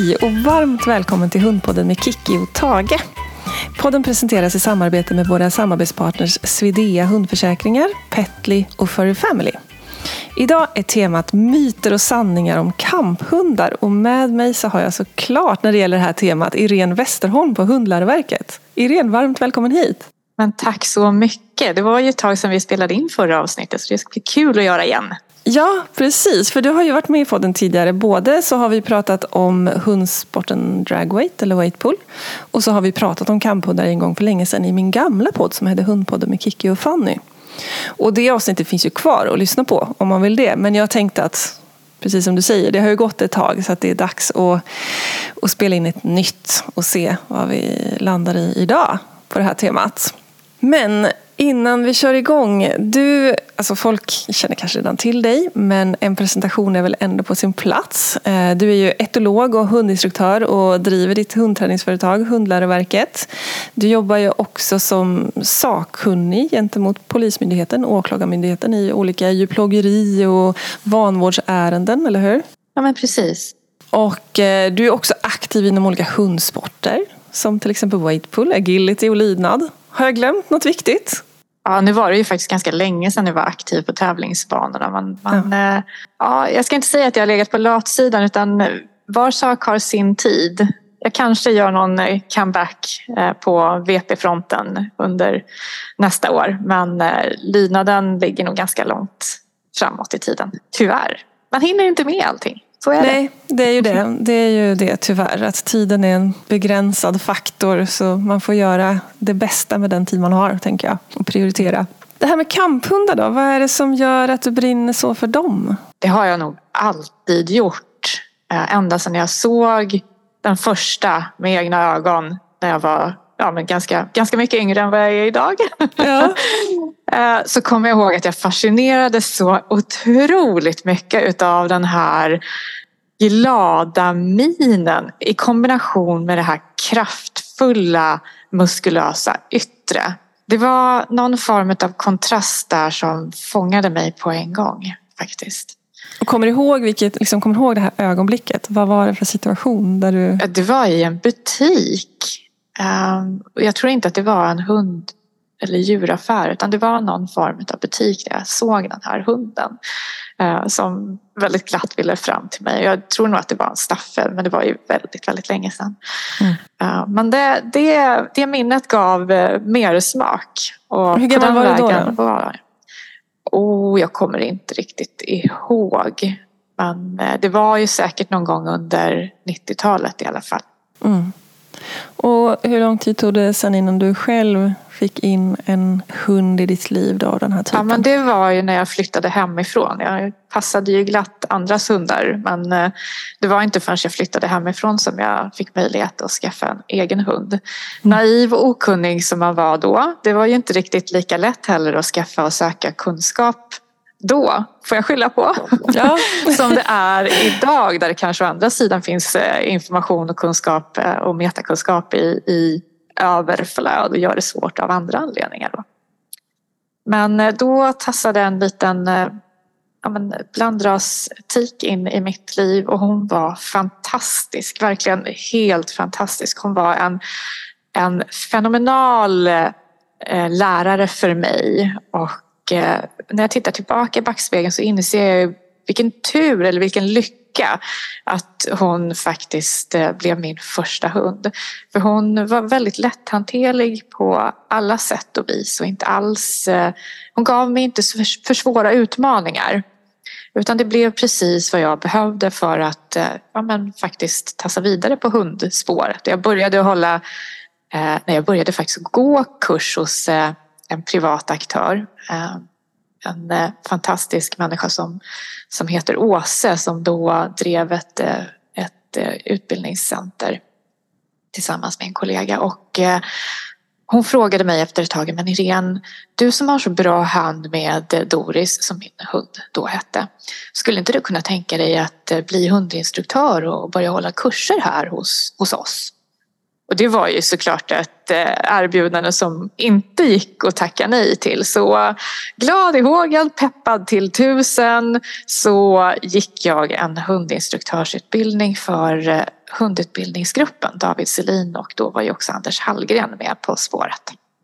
Hej och varmt välkommen till Hundpodden med Kiki och Tage. Podden presenteras i samarbete med våra samarbetspartners Svidea hundförsäkringar, Petly och Furry Family. Idag är temat myter och sanningar om kamphundar och med mig så har jag såklart när det gäller det här temat Irene Westerholm på Hundläroverket. Irene, varmt välkommen hit. Men tack så mycket. Det var ju ett tag sedan vi spelade in förra avsnittet så det ska bli kul att göra igen. Ja, precis. För du har ju varit med i podden tidigare. Både så har vi pratat om hundsporten dragweight eller weightpull. Och så har vi pratat om kamphundar en gång för länge sedan i min gamla podd som hette Hundpodden med Kiki och Fanny. Och det avsnittet finns ju kvar att lyssna på om man vill det. Men jag tänkte att, precis som du säger, det har ju gått ett tag så att det är dags att spela in ett nytt och se vad vi landar i idag på det här temat. Men innan vi kör igång, folk känner kanske redan till dig, men en presentation är väl ändå på sin plats. Du är ju etolog och hundinstruktör och driver ditt hundträningsföretag Hundläroverket. Du jobbar ju också som sakkunnig gentemot Polismyndigheten och Åklagarmyndigheten i olika djurplågeri och vanvårdsärenden, eller hur? Ja, men precis. Och du är också aktiv inom olika hundsporter, som till exempel weightpull, agility och lydnad. Har jag glömt något viktigt? Ja, nu var det ju faktiskt ganska länge sedan jag var aktiv på tävlingsbanorna. Jag ska inte säga att jag har legat på latsidan utan var sak har sin tid. Jag kanske gör någon comeback på VP-fronten under nästa år. Men lydnaden ligger nog ganska långt framåt i tiden. Tyvärr. Man hinner inte med allting. Nej, det är ju det. Det är ju det tyvärr. Att tiden är en begränsad faktor så man får göra det bästa med den tid man har, tänker jag. Och prioritera. Det här med kamphundar då, vad är det som gör att du brinner så för dem? Det har jag nog alltid gjort. Ända sedan jag såg den första med egna ögon när jag var ganska mycket yngre än vad jag är idag. Ja. Så kommer jag ihåg att jag fascinerades så otroligt mycket utav den här glada minen i kombination med det här kraftfulla, muskulösa yttre. Det var någon form av kontrast där som fångade mig på en gång faktiskt. Och kommer du ihåg det här ögonblicket? Vad var det för situation där du... Det var i en butik. Jag tror inte att det var en hund eller djuraffär utan det var någon form av butik där jag såg den här hunden som väldigt glatt ville fram till mig. Jag tror nog att det var en staffel men det var ju väldigt, väldigt länge sedan. Men det minnet gav mer smak. Och hur gammal var du då? Jag kommer inte riktigt ihåg. Men det var ju säkert någon gång under 90-talet i alla fall. Mm. Och hur lång tid tog det sedan innan du själv fick in en hund i ditt liv då, den här typen? Ja, men det var ju när jag flyttade hemifrån. Jag passade ju glatt andras hundar. Men det var inte förrän jag flyttade hemifrån som jag fick möjlighet att skaffa en egen hund. Naiv och okunnig som man var då. Det var ju inte riktigt lika lätt heller att skaffa och söka kunskap då, får jag skylla på. Ja. Som det är idag där det kanske å andra sidan finns information och kunskap och metakunskap i överflöd och gör det svårt av andra anledningar. Då. Men då tassade en liten blandras-tik in i mitt liv och hon var fantastisk, verkligen helt fantastisk. Hon var en fenomenal lärare för mig och när jag tittar tillbaka i backspegeln så inser jag vilken tur eller vilken lycka att hon faktiskt blev min första hund. För hon var väldigt lätthanterlig på alla sätt och vis och inte alls, hon gav mig inte för svåra utmaningar. Utan det blev precis vad jag behövde för att faktiskt tassa vidare på hundspåret. Jag började faktiskt gå kurs hos en privat aktör. En fantastisk människa som heter Åse som då drev ett utbildningscenter tillsammans med en kollega. Och hon frågade mig efter ett tag, men Irene, du som har så bra hand med Doris som min hund då hette. Skulle inte du kunna tänka dig att bli hundinstruktör och börja hålla kurser här hos oss? Och det var ju såklart ett erbjudande som inte gick att tacka nej till. Så glad i hågen, peppad till 1000, så gick jag en hundinstruktörsutbildning för hundutbildningsgruppen, David Selin, och då var ju också Anders Hallgren med på spåret.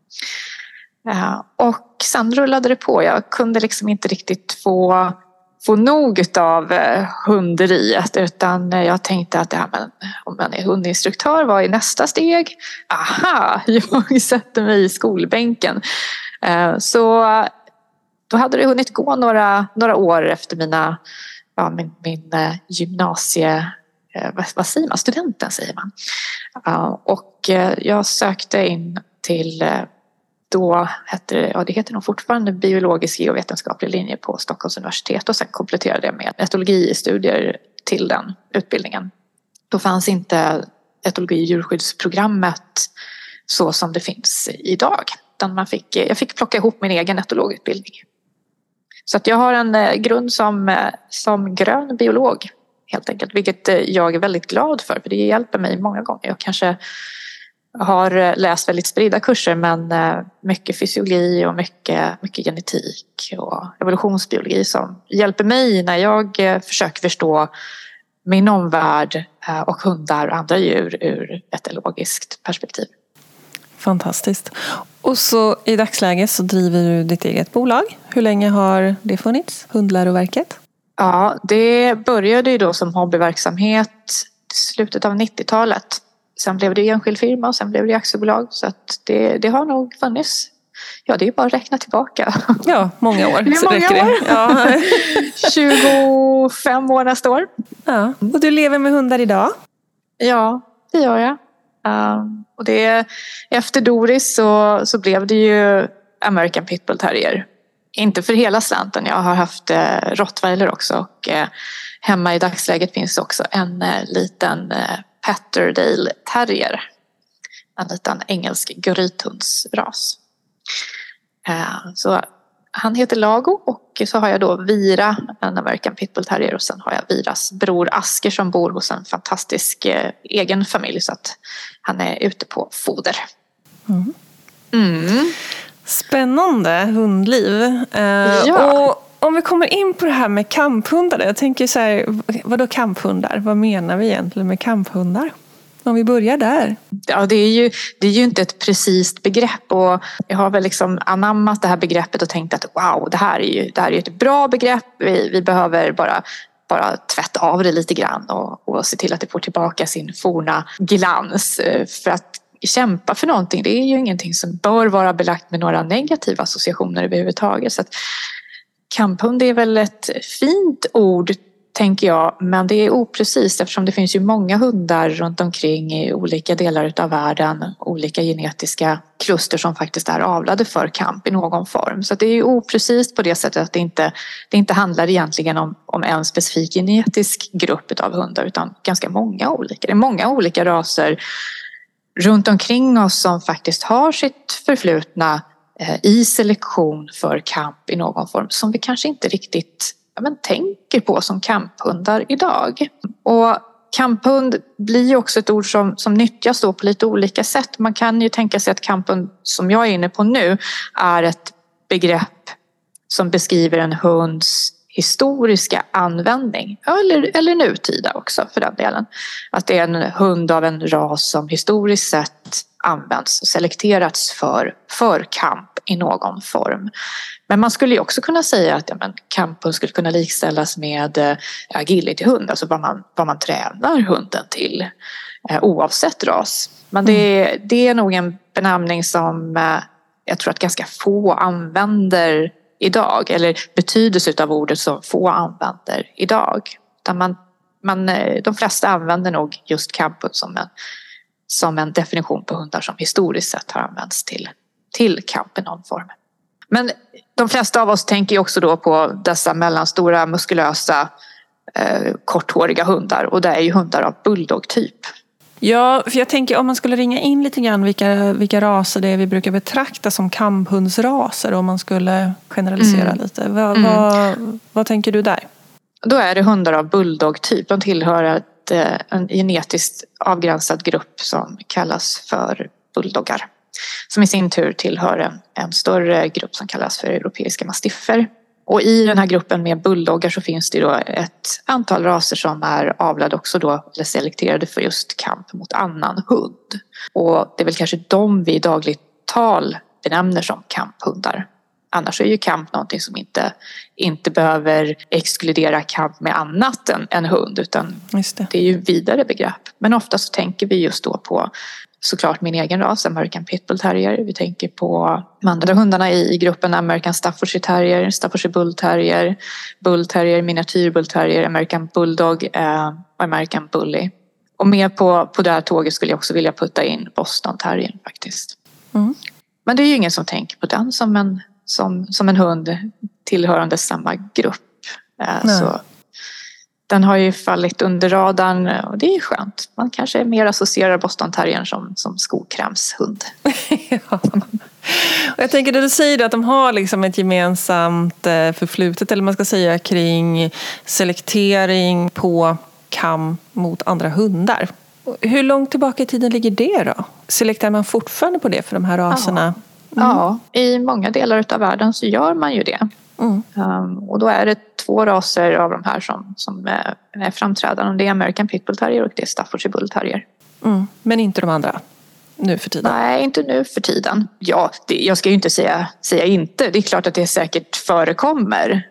Och sen rullade det på. Jag kunde liksom inte riktigt få nog av hunderiet, utan jag tänkte att om man är hundinstruktör, vad är nästa steg? Aha, jag sätter mig i skolbänken. Så då hade det hunnit gå några år efter min gymnasie... Vad säger man? Studenten säger man. Och jag sökte in till... Då det heter nog fortfarande biologisk geovetenskaplig linje på Stockholms universitet, och sen kompletterade jag med etologistudier till den utbildningen. Då fanns inte etologi- och djurskyddsprogrammet så som det finns idag. Utan jag fick plocka ihop min egen etologutbildning. Så att jag har en grund som grön biolog helt enkelt, vilket jag är väldigt glad för det hjälper mig många gånger. Jag kanske har läst väldigt spridda kurser, men mycket fysiologi och mycket genetik och evolutionsbiologi som hjälper mig när jag försöker förstå min omvärld och hundar och andra djur ur ett etologiskt perspektiv. Fantastiskt. Och så i dagsläget så driver du ditt eget bolag. Hur länge har det funnits, Hundläroverket? Ja, det började ju då som hobbyverksamhet i slutet av 90-talet. Sen blev det enskild firma och sen blev det aktiebolag. Så att det har nog funnits. Ja, det är bara att räkna tillbaka. Ja, många år. Det är många år. Ja. 25 år nästa år. Ja. Och du lever med hundar idag? Ja, det gör jag. Och efter Doris så blev det ju American Pitbull Terrier. Inte för hela slanten. Jag har haft Rottweiler också. Och hemma i dagsläget finns också en liten Patterdale Terrier. En liten engelsk grythundsras. Så han heter Lago, och så har jag då Vira, en American Pitbull Terrier, och sen har jag Viras bror Asker som bor hos en fantastisk egen familj, så att han är ute på foder. Spännande hundliv. Ja. Och om vi kommer in på det här med kamphundar, jag tänker så här, vadå kamphundar? Vad menar vi egentligen med kamphundar? Om vi börjar där. Ja, det är ju inte ett precist begrepp, och jag har väl liksom anammat det här begreppet och tänkt att wow, det här är ju ett bra begrepp. Vi behöver bara tvätta av det lite grann och se till att det får tillbaka sin forna glans. För att kämpa för någonting, det är ju ingenting som bör vara belagt med några negativa associationer överhuvudtaget. Så att kamphund är väl ett fint ord, tänker jag, men det är oprecist eftersom det finns ju många hundar runt omkring i olika delar av världen, olika genetiska kluster som faktiskt är avlade för kamp i någon form. Så det är ju oprecist på det sättet att det inte handlar egentligen om en specifik genetisk grupp av hundar, utan ganska många olika. Det är många olika raser runt omkring oss som faktiskt har sitt förflutna i selektion för kamp i någon form som vi kanske inte riktigt tänker på som kamphundar idag. Och kamphund blir ju också ett ord som nyttjas då på lite olika sätt. Man kan ju tänka sig att kamphund, som jag är inne på nu, är ett begrepp som beskriver en hunds historiska användning, eller nutida också för den delen. Att det är en hund av en ras som historiskt sett används och selekterats för kamp i någon form. Men man skulle ju också kunna säga att kamphund skulle kunna likställas med agilityhund, alltså vad man tränar hunden till oavsett ras. Men det är nog en benämning som jag tror att ganska få använder idag, eller betydelse av ordet som få använder idag. De flesta använder nog just kamphund som en definition på hundar som historiskt sett har använts till kamp i någon form. Men de flesta av oss tänker ju också då på dessa mellanstora, muskulösa, korthåriga hundar, och det är ju hundar av bulldog-typ. Ja, för jag tänker om man skulle ringa in lite grann vilka raser det är vi brukar betrakta som kamphundsraser, om man skulle generalisera lite. Vad tänker du där? Då är det hundar av bulldog-typ. De tillhör en genetiskt avgränsad grupp som kallas för bulldoggar. Som i sin tur tillhör en större grupp som kallas för europeiska mastiffer. Och i den här gruppen med bulldoggar så finns det då ett antal raser som är avlade också då, eller selekterade för just kamp mot annan hund. Och det är väl kanske de vi i dagligt tal benämner som kamphundar. Annars är ju kamp någonting som inte behöver exkludera kamp med annat än hund, utan det är ju vidare begrepp. Men ofta så tänker vi just då på såklart min egen ras, American Pitbull Terrier. Vi tänker på de andra hundarna i gruppen, American Staffordshire Terrier, Staffordshire Bull Terrier, Bull Terrier, Miniatyr Bull Terrier, American Bulldog och American Bully. Och med på det här tåget skulle jag också vilja putta in Boston Terrier faktiskt. Mm. Men det är ju ingen som tänker på den som en hund tillhörande samma grupp. Så den har ju fallit under radarn och det är ju skönt. Man kanske mer associerar Boston Terriern som skokrämshund. Ja. Och jag tänker det du säger att de har liksom ett gemensamt förflutet, eller man ska säga, kring selektering på kamp mot andra hundar. Hur långt tillbaka i tiden ligger det då? Selekterar man fortfarande på det för de här raserna? Ja, i många delar av världen så gör man ju det. Och då är det 2 raser av de här som är framträdande. Det är American Pitbull Terrier och det är Staffordshire Bull Terrier. Men inte de andra nu för tiden? Nej, inte nu för tiden. Ja, jag ska ju inte säga inte. Det är klart att det säkert förekommer.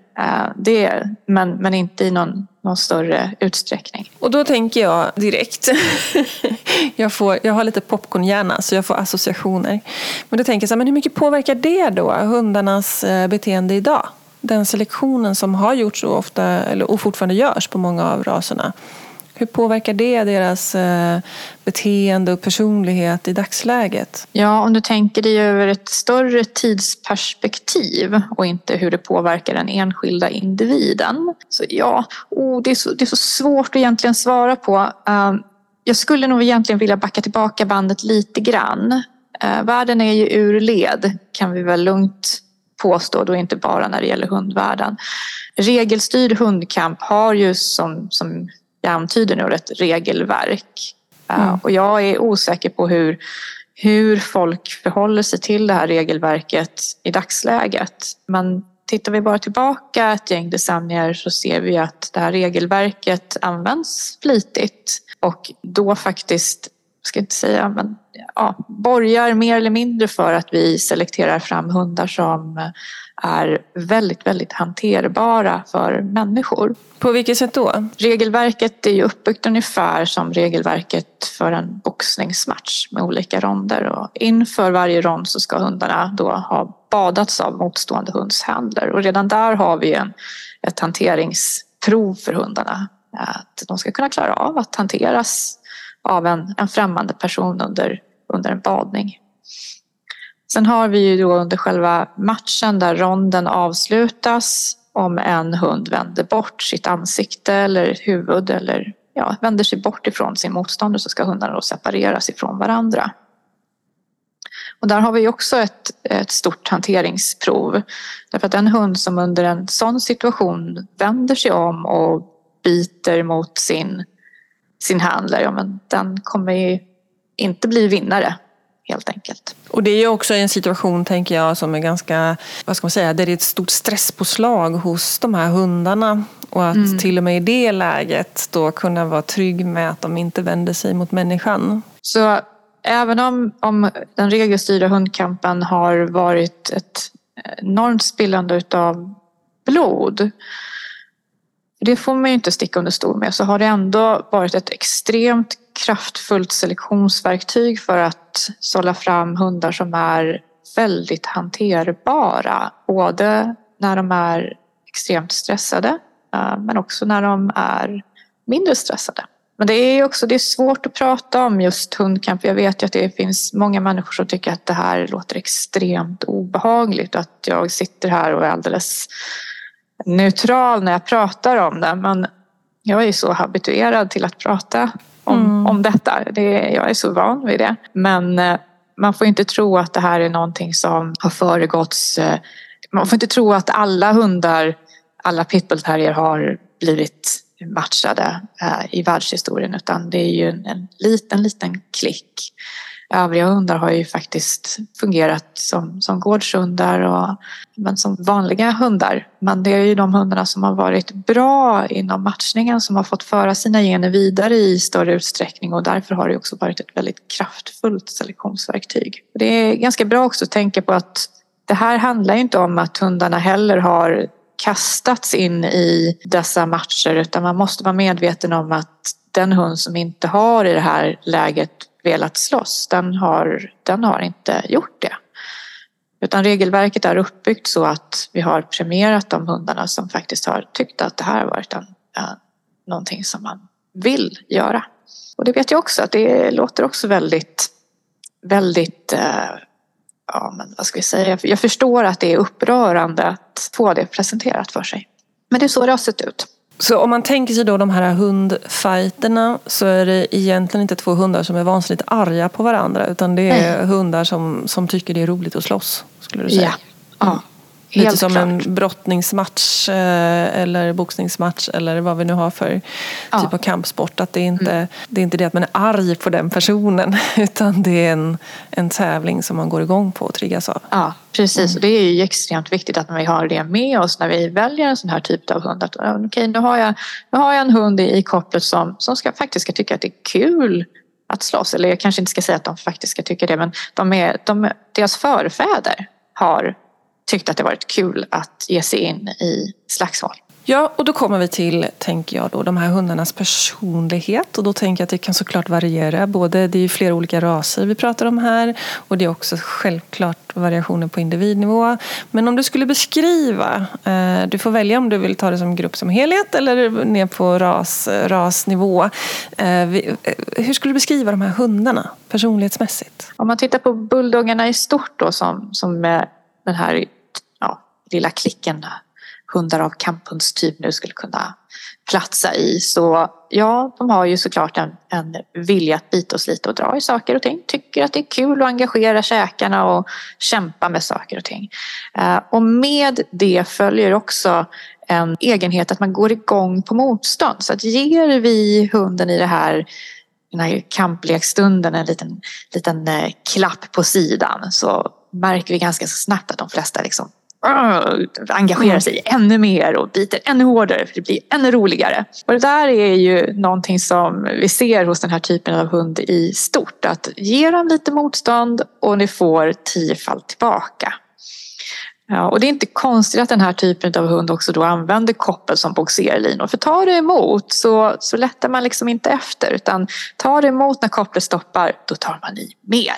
Men inte i någon större utsträckning. Och då tänker jag direkt, jag har lite popcornhjärna så jag får associationer. Men då tänker jag så här, men hur mycket påverkar det då hundarnas beteende idag? Den selektionen som har gjorts så ofta och fortfarande görs på många av raserna. Hur påverkar det deras beteende och personlighet i dagsläget? Ja, om du tänker dig över ett större tidsperspektiv och inte hur det påverkar den enskilda individen. Så det är så svårt att egentligen svara på. Jag skulle nog egentligen vilja backa tillbaka bandet lite grann. Världen är ju ur led, kan vi väl lugnt påstå, då inte bara när det gäller hundvärlden. Regelstyrd hundkamp har ju som jag antyder nu ett regelverk. Och jag är osäker på hur folk förhåller sig till det här regelverket i dagsläget. Men tittar vi bara tillbaka ett gäng decennier så ser vi att det här regelverket används flitigt. Och då faktiskt, ska jag inte säga, men borgar mer eller mindre för att vi selekterar fram hundar som är väldigt, väldigt hanterbara för människor. På vilket sätt då? Regelverket är ju uppbyggt ungefär som regelverket för en boxningsmatch med olika ronder. Och inför varje rond så ska hundarna då ha badats av motstående hundshandler. Och redan där har vi ett hanteringsprov för hundarna. Att de ska kunna klara av att hanteras av en främmande person under en badning. Sen har vi ju då under själva matchen där ronden avslutas, om en hund vänder bort sitt ansikte eller huvud eller vänder sig bort ifrån sin motståndare, så ska hundarna då separeras ifrån varandra. Och där har vi också ett stort hanteringsprov. Därför att en hund som under en sån situation vänder sig om och biter mot sin handlare, men den kommer ju inte bli vinnare helt enkelt. Och det är ju också en situation, tänker jag, som är ganska, vad ska man säga, där det är ett stort stresspåslag hos de här hundarna. Och att till och med i det läget då kunna vara trygg med att de inte vänder sig mot människan. Så även om den regelstyrda hundkampen har varit ett enormt spillande utav blod, det får man ju inte sticka under stol med, så har det ändå varit ett extremt kraftfullt selektionsverktyg för att sålla fram hundar som är väldigt hanterbara. Både när de är extremt stressade men också när de är mindre stressade. Men det är svårt att prata om just hundkamp. Jag vet ju att det finns många människor som tycker att det här låter extremt obehagligt. Att jag sitter här och är alldeles neutral när jag pratar om det. Men jag är så habituerad till att prata om detta. Jag är så van vid det. Men man får inte tro att det här är någonting som har föregåtts. Man får inte tro att alla pitbullterrier har blivit matchade i världshistorien, utan det är ju en liten klick. Övriga hundar har ju faktiskt fungerat som gårdshundar men som vanliga hundar. Men det är ju de hundarna som har varit bra inom matchningen som har fått föra sina gener vidare i större utsträckning, och därför har det också varit ett väldigt kraftfullt selektionsverktyg. Det är ganska bra också att tänka på att det här handlar inte om att hundarna heller har kastats in i dessa matcher, utan man måste vara medveten om att den hund som inte har i det här läget velat slåss, den har inte gjort det. Utan regelverket är uppbyggt så att vi har premierat de hundarna som faktiskt har tyckt att det här har varit någonting som man vill göra. Och det vet jag också att det låter också väldigt men vad ska vi säga? Jag förstår att det är upprörande att få det presenterat för sig. Men det är så det har sett ut. Så om man tänker sig då de här hundfighterna, så är det egentligen inte två hundar som är vansinnigt arga på varandra, utan det är hundar som tycker det är roligt att slåss, skulle du säga? Ja. Lite som en brottningsmatch eller boxningsmatch eller vad vi nu har för typ av kampsport. Att det är inte det att man är arg på den personen, utan det är en tävling som man går igång på och triggas av. Ja, precis. Och det är ju extremt viktigt att vi har det med oss när vi väljer en sån här typ av hund. Att, okej, nu har jag en hund i kopplet som faktiskt ska tycka att det är kul att slåss. Eller jag kanske inte ska säga att de faktiskt ska tycka det, men deras förfäder har tyckte att det varit kul att ge sig in i slagsmål. Ja, och då kommer vi till, tänker jag då, de här hundarnas personlighet. Och då tänker jag att det kan såklart variera. Det är ju flera olika raser vi pratar om här. Och det är också självklart variationer på individnivå. Men om du skulle beskriva, du får välja om du vill ta det som grupp som helhet eller ner på rasnivå. Hur skulle du beskriva de här hundarna personlighetsmässigt? Om man tittar på bulldoggarna i stort då, som den här lilla klicken hundar av kamphundstyp nu skulle kunna platsa i. Så ja, de har ju såklart en vilja att bita oss lite och dra i saker och ting. Tycker att det är kul att engagera käkarna och kämpa med saker och ting. Och med det följer också en egenhet att man går igång på motstånd. Så att ger vi hunden i den här kamplekstunden en liten klapp på sidan, så märker vi ganska så snabbt att de flesta liksom engagerar sig ännu mer och biter ännu hårdare, för det blir ännu roligare. Och det där är ju någonting som vi ser hos den här typen av hund i stort, att ge dem lite motstånd och ni får 10-fall tillbaka. Ja, och det är inte konstigt att den här typen av hund också då använder koppel som boxerlinor. För tar det emot så lättar man liksom inte efter, utan tar det emot när kopplet stoppar, då tar man i mer.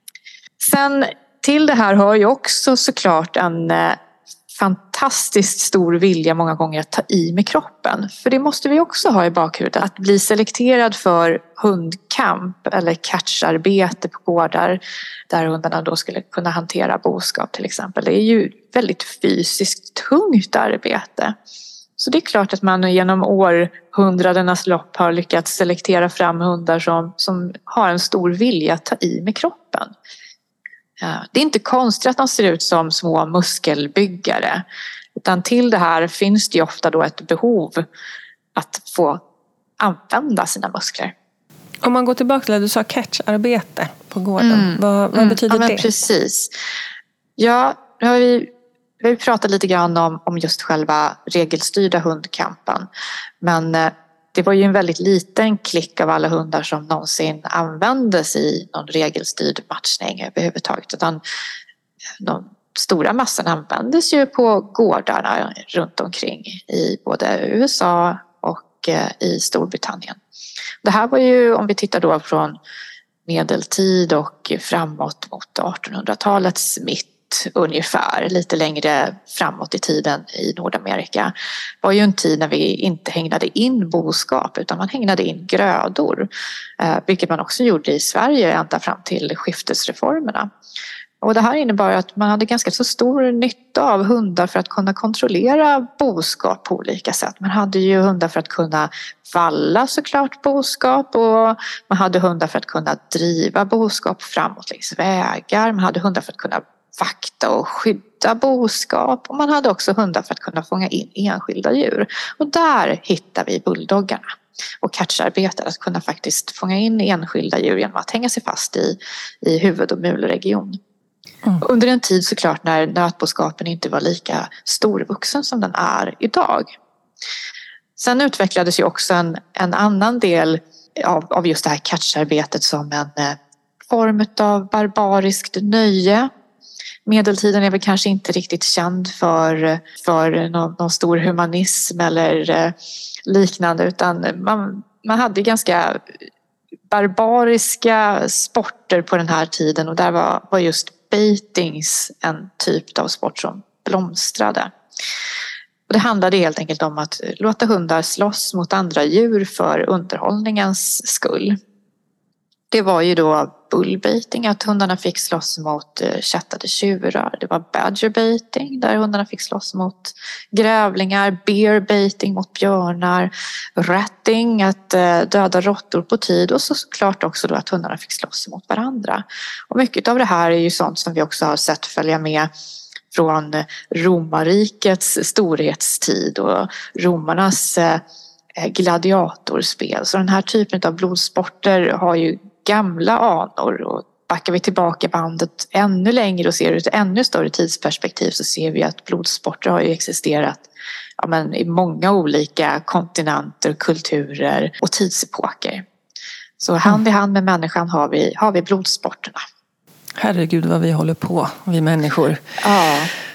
Sen till det här hör ju också såklart en fantastiskt stor vilja många gånger att ta i med kroppen. För det måste vi också ha i bakhuvudet. Att bli selekterad för hundkamp eller catcharbete på gårdar där hundarna då skulle kunna hantera boskap till exempel. Det är ju väldigt fysiskt tungt arbete. Så det är klart att man genom århundradenas lopp har lyckats selektera fram hundar som har en stor vilja att ta i med kroppen. Det är inte konstigt att de ser ut som små muskelbyggare, utan till det här finns det ju ofta då ett behov att få använda sina muskler. Om man går tillbaka till det du sa, catcharbete på gården, vad betyder det? Precis. Ja, nu har vi pratat lite grann om just själva regelstyrda hundkampen, men det var ju en väldigt liten klick av alla hundar som någonsin användes i någon regelstyrd matchning överhuvudtaget. Utan de stora massorna användes ju på gårdarna runt omkring i både USA och i Storbritannien. Det här var ju, om vi tittar då från medeltid och framåt mot 1800-talets mitt ungefär, lite längre framåt i tiden i Nordamerika, var ju en tid när vi inte hägnade in boskap utan man hägnade in grödor, vilket man också gjorde i Sverige ända fram till skiftesreformerna. Och det här innebar att man hade ganska så stor nytta av hundar för att kunna kontrollera boskap på olika sätt. Man hade ju hundar för att kunna valla såklart boskap, och man hade hundar för att kunna driva boskap framåt längs vägar. Man hade hundar för att kunna vakta och skydda skjuta boskap och man hade också hundar för att kunna fånga in enskilda djur. Och där hittar vi bulldoggarna och catcharbetet, att kunna faktiskt fånga in enskilda djur genom att hänga sig fast i huvud- och mulregion. Under en tid såklart när nötboskapen inte var lika storvuxen som den är idag. Sen utvecklades ju också en annan del av just det här catcharbetet som en form av barbariskt nöje. Medeltiden är väl kanske inte riktigt känd för någon stor humanism eller liknande, utan man hade ganska barbariska sporter på den här tiden, och där var just baitings en typ av sport som blomstrade. Och det handlade helt enkelt om att låta hundar slåss mot andra djur för underhållningens skull. Det var ju då bullbaiting, att hundarna fick slåss mot kättade tjurar. Det var badgerbaiting, där hundarna fick slåss mot grävlingar. Bearbaiting mot björnar. Ratting, att döda råttor på tid. Och såklart också då att hundarna fick slåss mot varandra. Och mycket av det här är ju sånt som vi också har sett följa med från romarrikets storhetstid och romarnas gladiatorspel. Så den här typen av blodsporter har ju gamla anor, och backar vi tillbaka bandet ännu längre och ser ut ett ännu större tidsperspektiv, så ser vi att blodsporter har ju existerat i många olika kontinenter, kulturer och tidsepoker. Så hand i hand med människan har vi blodsporterna. Herregud vad vi håller på, vi människor. Ja.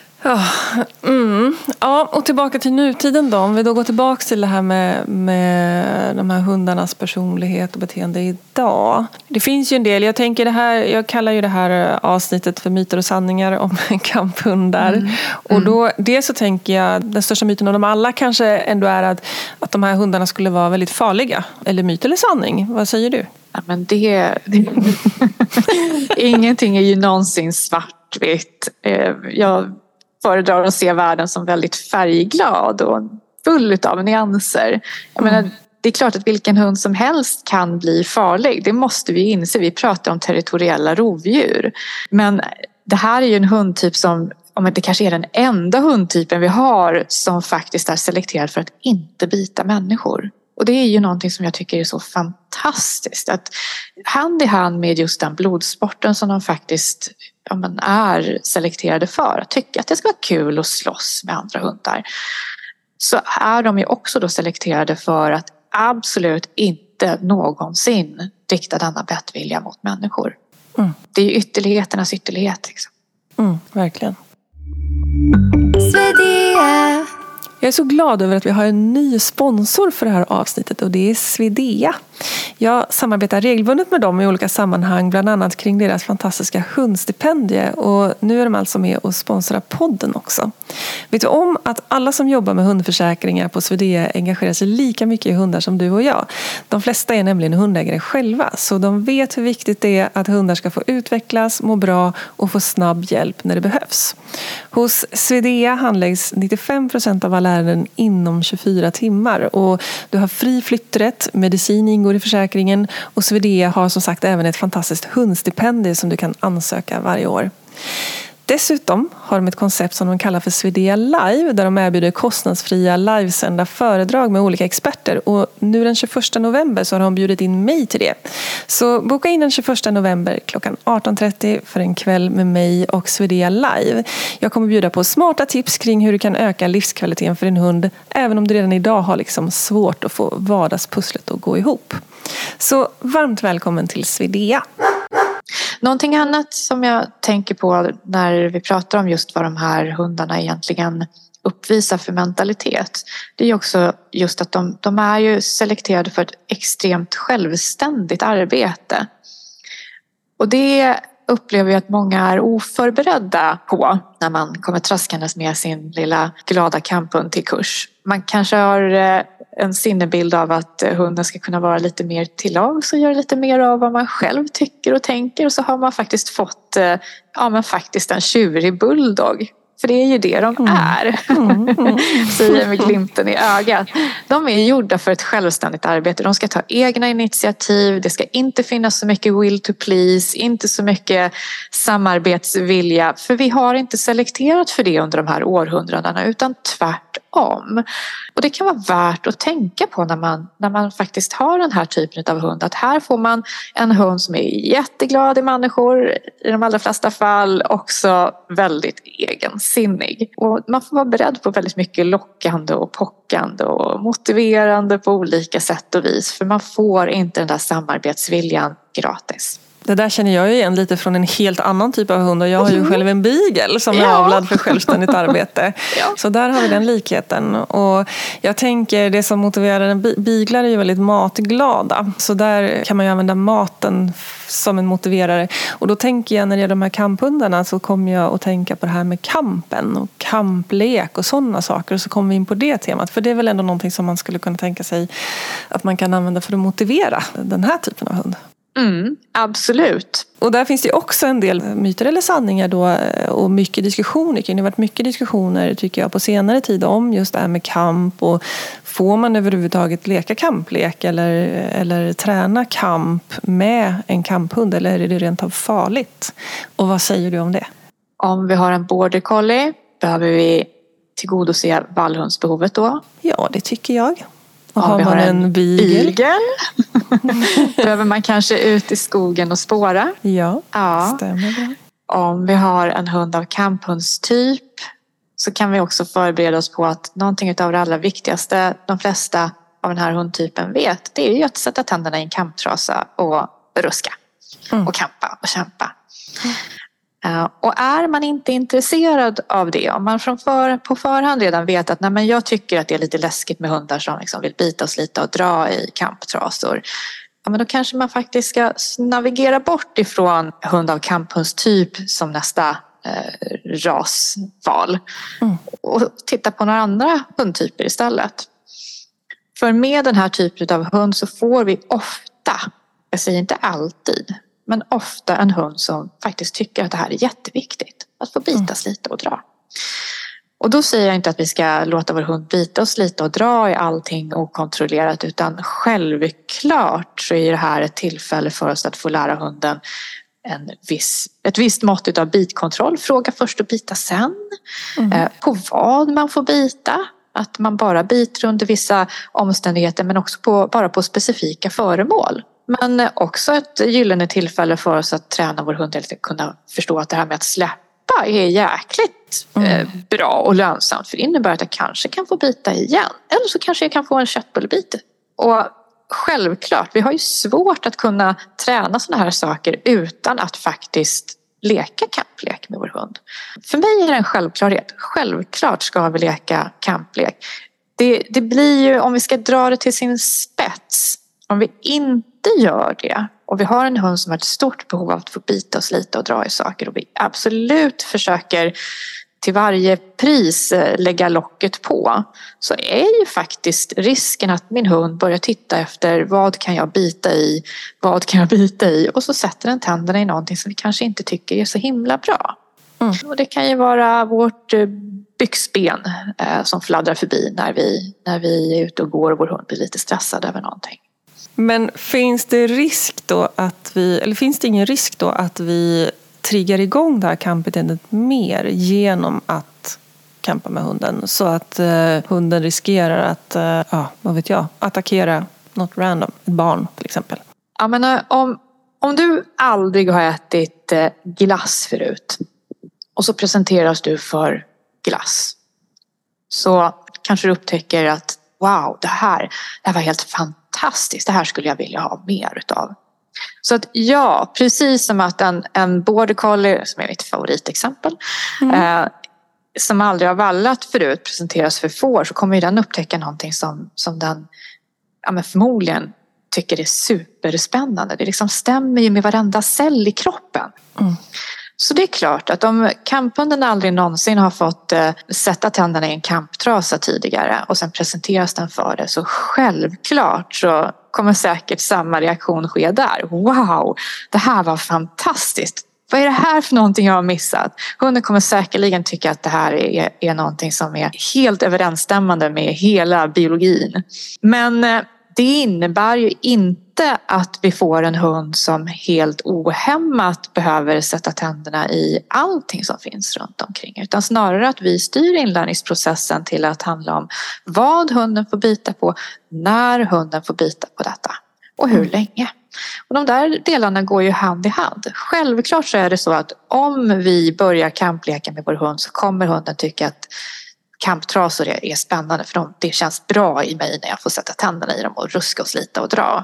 Ja, och tillbaka till nutiden då. Om vi då går tillbaka till det här med de här hundarnas personlighet och beteende idag. Det finns ju en del, jag kallar ju det här avsnittet för myter och sanningar om kamphundar. Och då, det så tänker jag, den största myten av dem alla kanske ändå är att de här hundarna skulle vara väldigt farliga. Eller myt eller sanning, vad säger du? Ja, men ingenting är ju någonsin svartvitt. Jag föredrar att se världen som väldigt färgglad och full av nyanser. Jag menar, det är klart att vilken hund som helst kan bli farlig. Det måste vi inse. Vi pratar om territoriella rovdjur. Men det här är ju en hundtyp som, om det kanske är den enda hundtypen vi har, som faktiskt är selekterad för att inte bita människor. Och det är ju någonting som jag tycker är så fantastiskt. Att hand i hand med just den blodsporten som de faktiskt är selekterade för, att tycka att det ska vara kul att slåss med andra hundar, så är de ju också då selekterade för att absolut inte någonsin rikta denna bettvilja mot människor. Det är ju ytterligheternas ytterlighet. Liksom. Verkligen. Jag är så glad över att vi har en ny sponsor för det här avsnittet, och det är Swedea. Jag samarbetar regelbundet med dem i olika sammanhang, bland annat kring deras fantastiska hundstipendie, och nu är de alltså med och sponsrar podden också. Vet du om att alla som jobbar med hundförsäkringar på Swedea engagerar sig lika mycket i hundar som du och jag? De flesta är nämligen hundägare själva, så de vet hur viktigt det är att hundar ska få utvecklas, må bra och få snabb hjälp när det behövs. Hos Swedea handläggs 95% av alla ärenden inom 24 timmar, och du har fri flytträtt, medicin ingår i försäkringen, och Swedea har som sagt även ett fantastiskt hundstipendie som du kan ansöka varje år. Dessutom har de ett koncept som de kallar för Swedea Live, där de erbjuder kostnadsfria livesända föredrag med olika experter, och nu den 21 november så har de bjudit in mig till det. Så boka in den 21 november klockan 18.30 för en kväll med mig och Swedea Live. Jag kommer bjuda på smarta tips kring hur du kan öka livskvaliteten för din hund, även om du redan idag har liksom svårt att få vardagspusslet att gå ihop. Så varmt välkommen till Swedea. Någonting annat som jag tänker på när vi pratar om just vad de här hundarna egentligen uppvisar för mentalitet, det är också just att de är ju selekterade för ett extremt självständigt arbete. Och det upplever jag att många är oförberedda på när man kommer traskandes med sin lilla glada kamphund till kurs. Man kanske har en sinnebild av att hunden ska kunna vara lite mer till lags och göra lite mer av vad man själv tycker och tänker, och så har man faktiskt fått faktiskt en tjurig bulldog. För det är ju det de är. Säger jag med glimten i ögat. De är gjorda för ett självständigt arbete. De ska ta egna initiativ. Det ska inte finnas så mycket will to please. Inte så mycket samarbetsvilja. För vi har inte selekterat för det under de här århundradena. Utan tvärtom. Och det kan vara värt att tänka på när man faktiskt har den här typen av hund. Att här får man en hund som är jätteglad i människor i de allra flesta fall. Också väldigt egensinnig. Och man får vara beredd på väldigt mycket lockande och pockande och motiverande på olika sätt och vis. För man får inte den där samarbetsviljan gratis. Det där känner jag igen lite från en helt annan typ av hund och jag har ju själv en beagle som är avlad för självständigt arbete. Så där har vi den likheten. Och jag tänker det som motiverar en beaglar är ju väldigt matglada. Så där kan man ju använda maten som en motiverare. Och då tänker jag när det är de här kamphundarna så kommer jag att tänka på det här med kampen och kamplek och sådana saker. Och så kommer vi in på det temat. För det är väl ändå någonting som man skulle kunna tänka sig att man kan använda för att motivera den här typen av hund. Absolut. Och där finns det också en del myter eller sanningar då och mycket diskussioner kring. Det har varit mycket diskussioner tycker jag på senare tid om just det här med kamp och får man överhuvudtaget leka kamplek eller träna kamp med en kamphund eller är det rent av farligt? Och vad säger du om det? Om vi har en border collie behöver vi tillgodose vallhundsbehovet då? Ja, det tycker jag. Och om vi har en beagle behöver man kanske ut i skogen och spåra. Ja, stämmer bra. Om vi har en hund av kamphundstyp så kan vi också förbereda oss på att någonting av det allra viktigaste de flesta av den här hundtypen vet, det är ju att sätta tänderna i en kamptrasa och ruska och kampa och kämpa. Och är man inte intresserad av det, om man på förhand redan vet att nej, men jag tycker att det är lite läskigt med hundar som liksom vill bita oss lite och dra i kamptrasor, ja, men då kanske man faktiskt ska navigera bort ifrån hund av kamphundstyp som nästa rasval och titta på några andra hundtyper istället. För med den här typen av hund så får vi ofta, jag säger inte alltid, men ofta en hund som faktiskt tycker att det här är jätteviktigt. Att få bitas lite och dra. Och då säger jag inte att vi ska låta vår hund bita oss lite och dra i allting okontrollerat. Utan självklart så är det här ett tillfälle för oss att få lära hunden ett visst mått av bitkontroll. Fråga först och bita sen. På vad man får bita. Att man bara biter under vissa omständigheter men också bara på specifika föremål. Men också ett gyllene tillfälle för oss att träna vår hund att kunna förstå att det här med att släppa är jäkligt bra och lönsamt. För det innebär att jag kanske kan få bita igen. Eller så kanske jag kan få en köttbullebit. Och självklart, vi har ju svårt att kunna träna sådana här saker utan att faktiskt leka kamplek med vår hund. För mig är det en självklarhet. Självklart ska vi leka kamplek. Det blir ju, om vi ska dra det till sin spets, om vi inte gör det och vi har en hund som har ett stort behov av att få bita oss lite och dra i saker och vi absolut försöker till varje pris lägga locket på, så är ju faktiskt risken att min hund börjar titta efter vad kan jag bita i och så sätter den tänderna i någonting som vi kanske inte tycker är så himla bra. Och det kan ju vara vårt byxben som fladdrar förbi när vi är ute och går och vår hund blir lite stressad över någonting. Men finns det ingen risk då att vi triggar igång det här kampbeteendet mer genom att kampa med hunden så att hunden riskerar att attackera något random, ett barn till exempel? Ja, men om du aldrig har ätit glass förut och så presenteras du för glass, så kanske du upptäcker att wow, det här var helt fantastiskt. Det här skulle jag vilja ha mer utav. Så att ja, precis som att en border collie, som är mitt favoritexempel, som aldrig har vallat förut presenteras för får, så kommer ju den upptäcka någonting som den förmodligen tycker är superspännande. Det liksom stämmer ju med varenda cell i kroppen. Så det är klart att om kamphunden aldrig någonsin har fått sätta tänderna i en kamptrasa tidigare och sen presenteras den för det, så självklart så kommer säkert samma reaktion ske där. Wow, det här var fantastiskt. vad är det här för någonting jag har missat? Hunden kommer säkerligen tycka att det här är någonting som är helt överensstämmande med hela biologin. Men det innebär ju inte att vi får en hund som helt ohämmat behöver sätta tänderna i allting som finns runt omkring. Utan snarare att vi styr inlärningsprocessen till att handla om vad hunden får bita på, när hunden får bita på detta och hur länge. Och de där delarna går ju hand i hand. Självklart så är det så att om vi börjar kampleka med vår hund så kommer hunden tycka att kamptrasor är spännande för det känns bra i mig när jag får sätta tänderna i dem och ruska och slita och dra.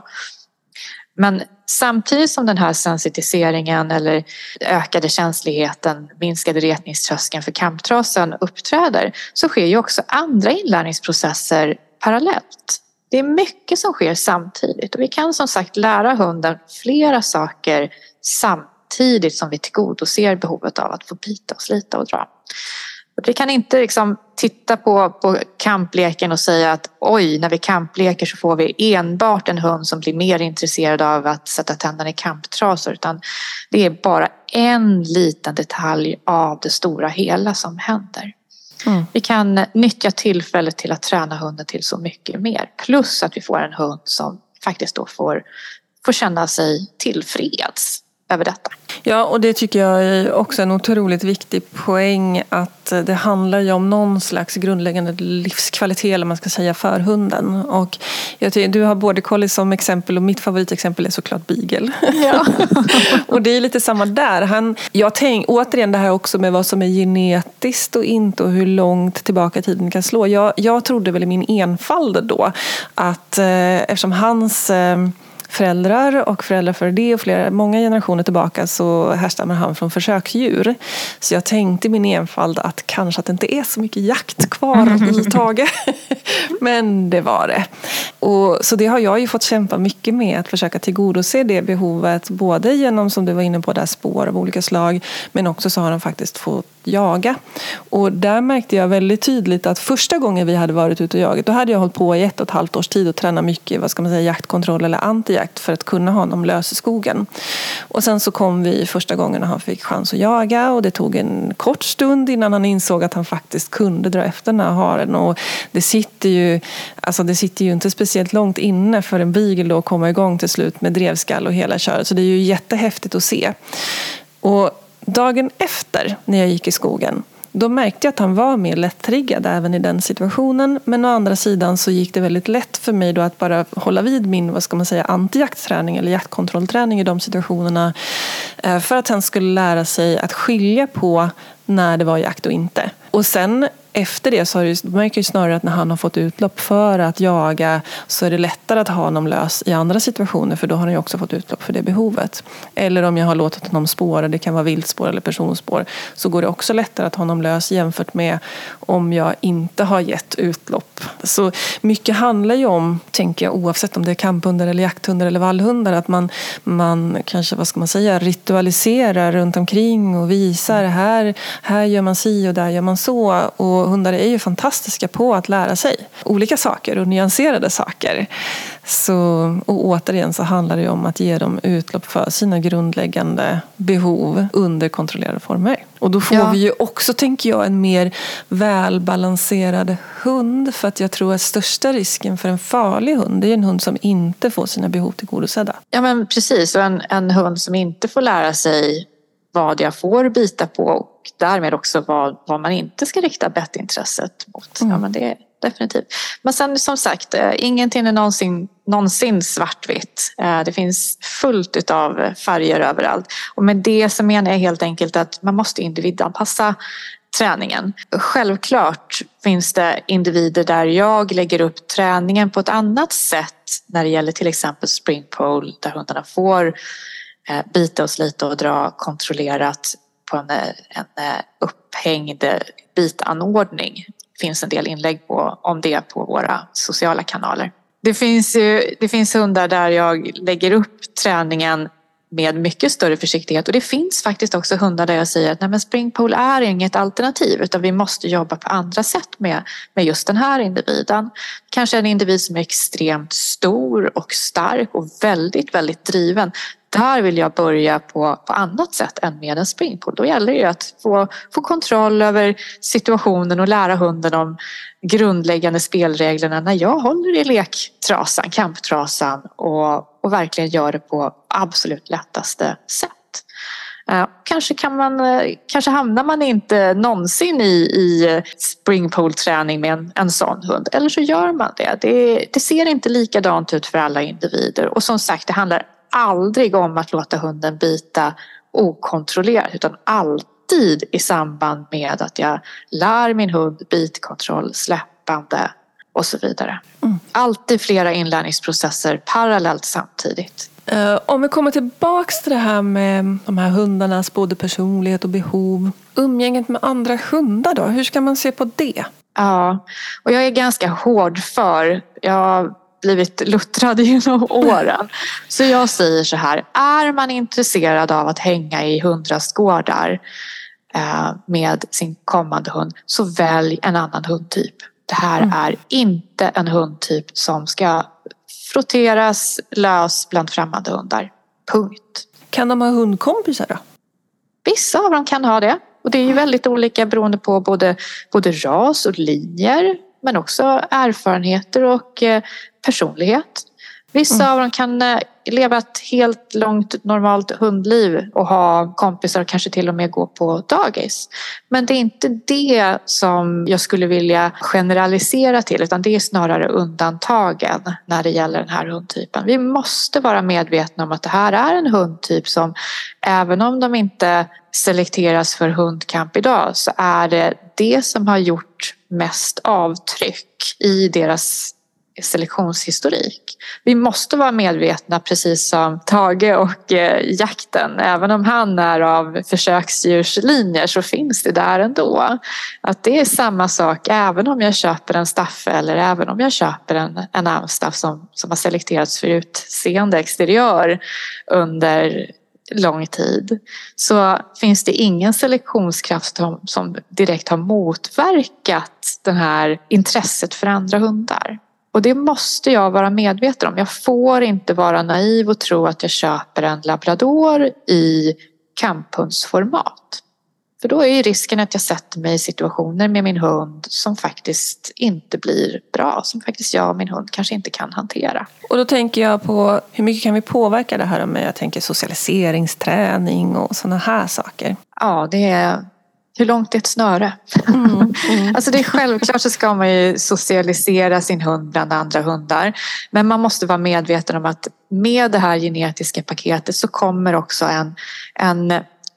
Men samtidigt som den här sensitiseringen eller ökade känsligheten, minskade retningströskeln för kamptrasen uppträder så sker ju också andra inlärningsprocesser parallellt. Det är mycket som sker samtidigt och vi kan som sagt lära hunden flera saker samtidigt som vi tillgodoser behovet av att få bita och slita och dra. Vi kan inte liksom titta på kampleken och säga att oj, när vi kampleker så får vi enbart en hund som blir mer intresserad av att sätta tänderna i kamptrasor, utan det är bara en liten detalj av det stora hela som händer. Vi kan nyttja tillfället till att träna hunden till så mycket mer. Plus att vi får en hund som faktiskt då får känna sig tillfreds över detta. Ja, och det tycker jag är också en otroligt viktig poäng, att det handlar ju om någon slags grundläggande livskvalitet, eller man ska säga, för hunden. Och jag tycker, du har både collie som exempel och mitt favoritexempel är såklart beagle. Ja. Och det är lite samma där. Jag tänker återigen det här också med vad som är genetiskt och inte, och hur långt tillbaka tiden kan slå. Jag trodde väl i min enfald då att eftersom hans föräldrar och föräldrar för det och många generationer tillbaka så härstammar han från försöksdjur. Så jag tänkte i min enfald att kanske att det inte är så mycket jakt kvar i taget. Men det var det. Och så det har jag ju fått kämpa mycket med, att försöka tillgodose det behovet, både genom, som du var inne på, där spår av olika slag, men också så har han faktiskt fått jaga. Och där märkte jag väldigt tydligt att första gången vi hade varit ute och jagat, då hade jag hållit på i 1,5 års tid och tränat mycket, vad ska man säga, jaktkontroll eller antijakt för att kunna ha honom lös i skogen. Och sen så kom vi första gången när han fick chans att jaga, och det tog en kort stund innan han insåg att han faktiskt kunde dra efter den här haren. Och det sitter ju inte speciellt långt inne för en beagle då att komma igång till slut med drevskall och hela köret. Så det är ju jättehäftigt att se. Och dagen efter när jag gick i skogen, då märkte jag att han var mer lättriggad även i den situationen. Men å andra sidan så gick det väldigt lätt för mig då att bara hålla vid min, vad ska man säga, antijaktträning eller jaktkontrollträning i de situationerna. För att han skulle lära sig att skilja på när det var jakt och inte. Och sen efter det så märker jag snarare att när han har fått utlopp för att jaga så är det lättare att ha honom lös i andra situationer, för då har han ju också fått utlopp för det behovet. Eller om jag har låtit honom spåra, det kan vara viltspår eller personspår, så går det också lättare att ha honom lös jämfört med om jag inte har gett utlopp. Så mycket handlar ju om, tänker jag, oavsett om det är kamphundar eller jakthundar eller vallhundar, att man kanske, vad ska man säga, ritualiserar runt omkring och visar här gör man si och där gör man så. Och hundar är ju fantastiska på att lära sig olika saker och nyanserade saker. Och återigen så handlar det om att ge dem utlopp för sina grundläggande behov under kontrollerade former. Och då får vi ju också, tänker jag, en mer välbalanserad hund. För att jag tror att största risken för en farlig hund är en hund som inte får sina behov tillgodosedda. Ja, men precis. Och en hund som inte får lära sig vad jag får bita på och därmed också vad man inte ska rikta bettintresset mot. Ja, men det är definitivt. Men sen som sagt, ingenting är någonsin svartvitt. Det finns fullt utav färger överallt. Och med det så menar jag helt enkelt att man måste individanpassa träningen. Självklart finns det individer där jag lägger upp träningen på ett annat sätt när det gäller till exempel spring pole, där hundarna får bita och slita och dra kontrollerat på en upphängd bitanordning. Det finns en del inlägg om det på våra sociala kanaler. Det finns hundar där jag lägger upp träningen med mycket större försiktighet, och det finns faktiskt också hundar där jag säger att nej, men spring pole är inget alternativ, utan vi måste jobba på andra sätt med just den här individen. Kanske en individ som är extremt stor och stark och väldigt, väldigt driven. där vill jag börja på annat sätt än med en springpole. Då gäller det ju att få kontroll över situationen och lära hunden om grundläggande spelreglerna när jag håller i lektrasan, kamptrasan och verkligen gör det på absolut lättaste sätt. Kanske hamnar man inte någonsin i springpole-träning med en sån hund. Eller så gör man det. Det ser inte likadant ut för alla individer. Och som sagt, det handlar aldrig om att låta hunden bita okontrollerat. Utan alltid i samband med att jag lär min hund bitkontroll, släppande och så vidare. Alltid flera inlärningsprocesser parallellt samtidigt. Om vi kommer tillbaka till det här med de här hundarnas både personlighet och behov. Umgänget med andra hundar då, hur ska man se på det? Ja, och jag är ganska hård jag har blivit luttrad genom åren. Så jag säger så här, är man intresserad av att hänga i hundrastgårdar med sin kommande hund, så välj en annan hundtyp. Det här är inte en hundtyp som ska frotteras lös bland främmande hundar. Punkt. Kan de ha hundkompisar då? Vissa av dem kan ha det. Och det är ju väldigt olika beroende på både ras och linjer. Men också erfarenheter och personlighet. Vissa av dem kan leva ett helt långt normalt hundliv och ha kompisar och kanske till och med gå på dagis. Men det är inte det som jag skulle vilja generalisera till, utan det är snarare undantagen när det gäller den här hundtypen. Vi måste vara medvetna om att det här är en hundtyp som, även om de inte selekteras för hundkamp idag, så är det som har gjort mest avtryck i deras selektionshistorik. Vi måste vara medvetna, precis som Tage och jakten. Även om han är av försöksdjurslinjer så finns det där ändå. Att det är samma sak även om jag köper en staffe eller även om jag köper en amstaff som har selekterats för utseende exteriör under lång tid, så finns det ingen selektionskraft som direkt har motverkat det här intresset för andra hundar. Och det måste jag vara medveten om. Jag får inte vara naiv och tro att jag köper en labrador i kamphundsformat. För då är ju risken att jag sätter mig i situationer med min hund som faktiskt inte blir bra. Som faktiskt jag och min hund kanske inte kan hantera. Och då tänker jag på hur mycket kan vi påverka det här med, jag tänker socialiseringsträning och sådana här saker. Ja, det är hur långt är ett snöre? Alltså det är självklart så ska man ju socialisera sin hund bland andra hundar. Men man måste vara medveten om att med det här genetiska paketet så kommer också en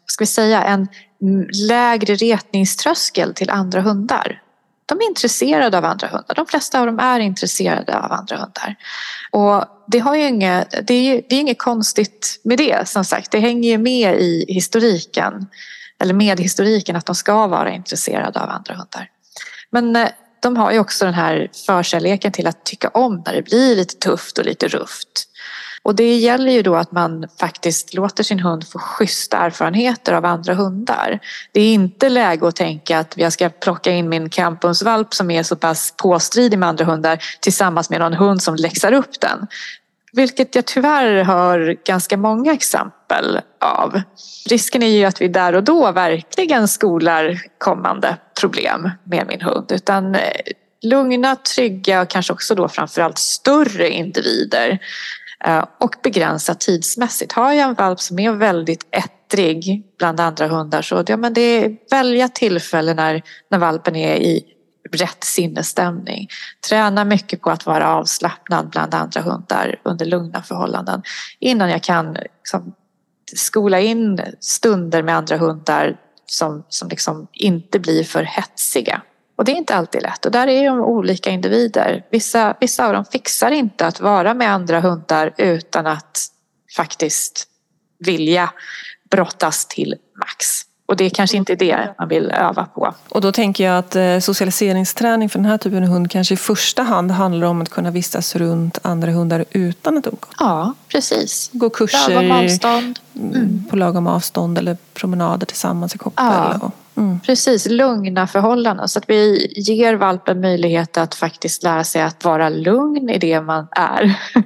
lägre retningströskel till andra hundar. De är intresserade av andra hundar. De flesta av dem är intresserade av andra hundar. Och det är inget konstigt med det, som sagt. Det hänger ju med i historiken. Eller med historiken att de ska vara intresserade av andra hundar. Men de har ju också den här förkärleken till att tycka om när det blir lite tufft och lite rufft. Och det gäller ju då att man faktiskt låter sin hund få schyssta erfarenheter av andra hundar. Det är inte läge att tänka att jag ska plocka in min kamphundsvalp som är så pass påstridig med andra hundar tillsammans med någon hund som läxar upp den. Vilket jag tyvärr hör ganska många exempel av. Risken är ju att vi där och då verkligen skolar kommande problem med min hund. Utan lugna, trygga och kanske också då framförallt större individer. Och begränsa tidsmässigt. Har jag en valp som är väldigt ettrig bland andra hundar, så men det är välja tillfällen när valpen är i rätt sinnesstämning. Träna mycket på att vara avslappnad bland andra hundar under lugna förhållanden. Innan jag kan skola in stunder med andra hundar som inte blir för hetsiga. Och det är inte alltid lätt. Och där är de olika individer. Vissa av dem fixar inte att vara med andra hundar utan att faktiskt vilja brottas till max. Och det är kanske inte det man vill öva på. Och då tänker jag att socialiseringsträning för den här typen av hund kanske i första hand handlar om att kunna vistas runt andra hundar utan att umgås. Ja, precis. Gå kurser lagom avstånd. På lagom avstånd eller promenader tillsammans i koppel. Ja. Precis, lugna förhållanden så att vi ger valpen möjlighet att faktiskt lära sig att vara lugn i det man är.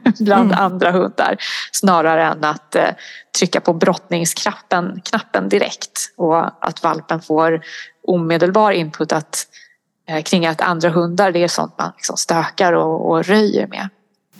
bland andra hundar. Snarare än att trycka på brottningsknappen direkt. Och att valpen får omedelbar input kring att andra hundar, det är sånt man liksom stökar och röjer med.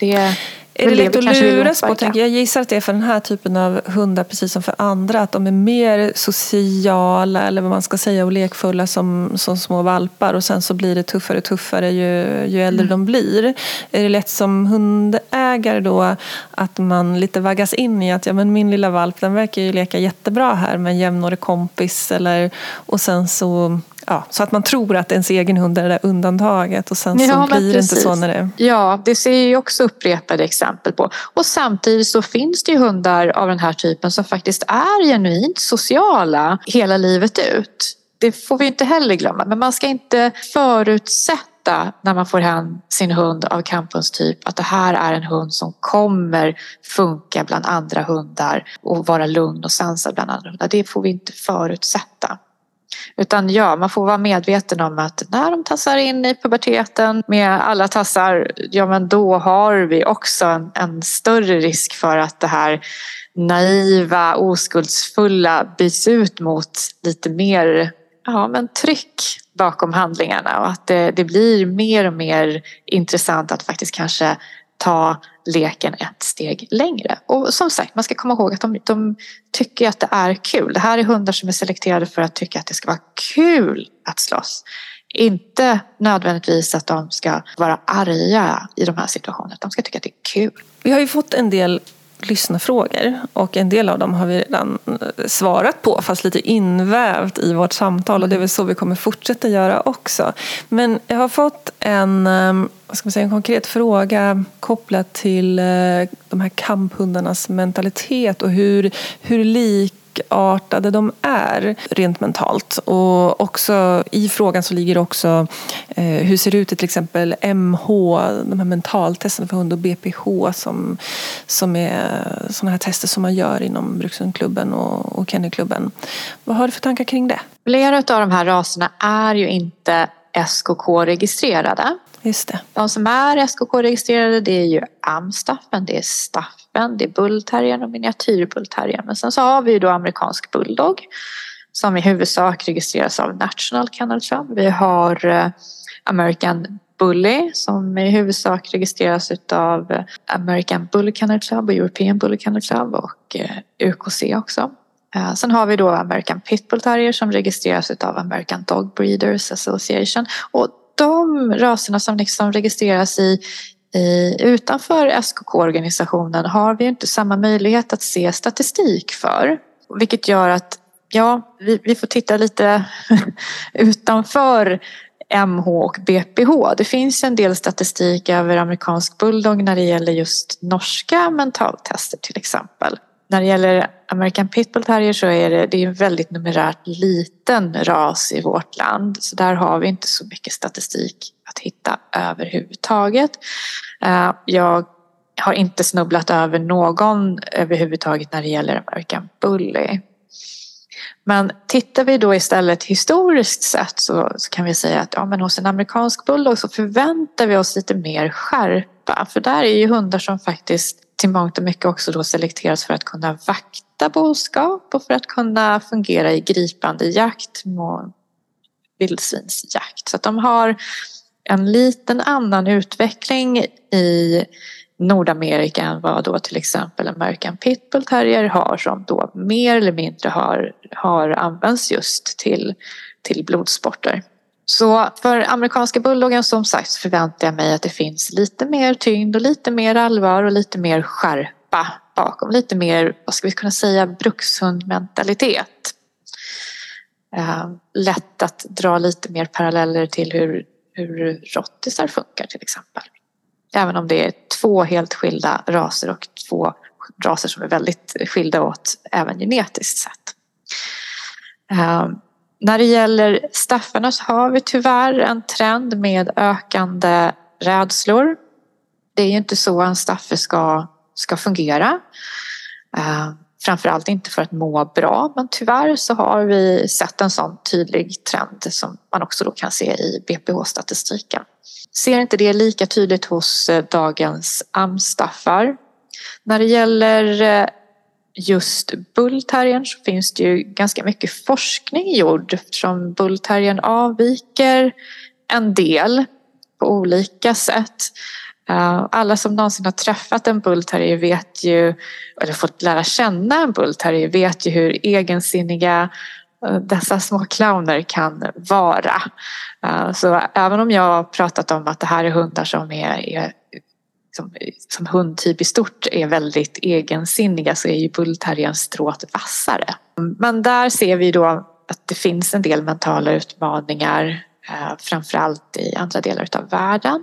Är det lätt att luras på? Jag gissar att det är för den här typen av hundar, precis som för andra, att de är mer sociala eller vad man ska säga och lekfulla som små valpar, och sen så blir det tuffare och tuffare ju äldre de blir. Är det lätt som hundägare då att man lite vaggas in i att men min lilla valp, den verkar ju leka jättebra här med en jämnårig kompis, och sen så att man tror att ens egen hund är det där undantaget, och sen så blir det inte så när det... Ja, det ser ju också upprepade exempel på. Och samtidigt så finns det ju hundar av den här typen som faktiskt är genuint sociala hela livet ut. Det får vi inte heller glömma. Men man ska inte förutsätta när man får hem sin hund av kamphundstyp att det här är en hund som kommer funka bland andra hundar och vara lugn och sansad bland andra hundar. Det får vi inte förutsätta. Utan man får vara medveten om att när de tassar in i puberteten med alla tassar, men då har vi också en större risk för att det här naiva, oskuldsfulla byts ut mot lite mer tryck bakom handlingarna, och att det blir mer och mer intressant att faktiskt kanske ta leken ett steg längre. Och som sagt, man ska komma ihåg att de tycker att det är kul. Det här är hundar som är selekterade för att tycka att det ska vara kul att slåss. Inte nödvändigtvis att de ska vara arga i de här situationerna. De ska tycka att det är kul. Vi har ju fått en del lyssnarfrågor, och en del av dem har vi redan svarat på, fast lite invävt i vårt samtal, och det är väl så vi kommer fortsätta göra också. Men jag har fått en konkret fråga kopplat till de här kamphundarnas mentalitet och hur likartade de är rent mentalt. Och också i frågan så ligger också hur ser det ut till exempel MH, de här mentaltesterna för hund, och BPH som är sådana här tester som man gör inom Brukshundklubben och Kennelklubben. Vad har du för tankar kring det? Flera av de här raserna är ju inte SKK-registrerade. Just det. De som är SKK-registrerade, det är ju Amstaffen, det är Staffen, det är bullterriern och miniatyrbullterriern. Men sen så har vi ju då amerikansk bulldog som i huvudsak registreras av National Kennel Club. Vi har American Bully som i huvudsak registreras av American Bully Kennel Club och European Bully Kennel Club och UKC också. Sen har vi då American Pitbull Terrier som registreras av American Dog Breeders Association. Och de raserna som liksom registreras utanför SKK-organisationen har vi inte samma möjlighet att se statistik för. Vilket gör att vi får titta lite utanför MH och BPH. Det finns en del statistik över amerikansk bulldog när det gäller just norska mentaltester till exempel. När det gäller American Pitbull Terrier så är det är en väldigt numerärt liten ras i vårt land. Så där har vi inte så mycket statistik att hitta överhuvudtaget. Jag har inte snubblat över någon överhuvudtaget när det gäller American Bully. Men tittar vi då istället historiskt sett så kan vi säga att men hos en amerikansk bulldog så förväntar vi oss lite mer skärpa. För där är ju hundar som faktiskt till mångt och mycket också då selekteras för att kunna vakta boskap och för att kunna fungera i gripande jakt och vildsvinsjakt. Så att de har en liten annan utveckling i Nordamerika än vad då till exempel American Pitbull Terrier har, som då mer eller mindre har använts just till blodsporter. Så för amerikanska bulldoggen som sagt förväntar jag mig att det finns lite mer tyngd och lite mer allvar och lite mer skärpa bakom. Lite mer, vad ska vi kunna säga, brukshundmentalitet. Lätt att dra lite mer paralleller till hur rottisar funkar till exempel. Även om det är två helt skilda raser och två raser som är väldigt skilda åt även genetiskt sett. När det gäller staffarna så har vi tyvärr en trend med ökande rädslor. Det är ju inte så en staffe ska fungera. Framförallt inte för att må bra, men tyvärr så har vi sett en sån tydlig trend som man också då kan se i BPH-statistiken. Ser inte det lika tydligt hos dagens amstaffar. När det gäller just bullterriern så finns det ju ganska mycket forskning gjord eftersom bullterriern avviker en del på olika sätt. Alla som någonsin har träffat en bullterrier vet ju, eller fått lära känna en bullterrier vet ju hur egensinniga dessa små clowner kan vara. Så även om jag har pratat om att det här är hundar som är som hundtyp i stort är väldigt egensinniga, så är ju bullterriern strået vassare. Men där ser vi då att det finns en del mentala utmaningar, framförallt i andra delar av världen,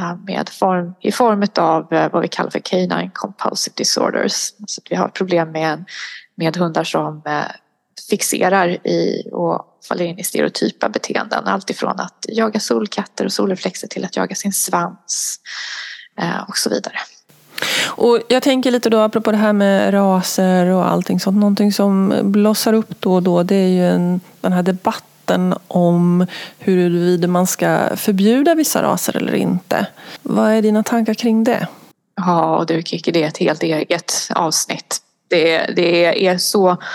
i form av vad vi kallar för canine compulsive disorders. Så att vi har problem med hundar som fixerar i och faller in i stereotypa beteenden. Allt ifrån att jaga solkatter och solreflexer till att jaga sin svans och så vidare. Och jag tänker lite då apropå det här med raser och allting sånt. Någonting som blossar upp då och då, det är ju den här debatten om huruvida man ska förbjuda vissa raser eller inte. Vad är dina tankar kring det? Ja, och du Kiki, det är ett helt eget avsnitt. Det är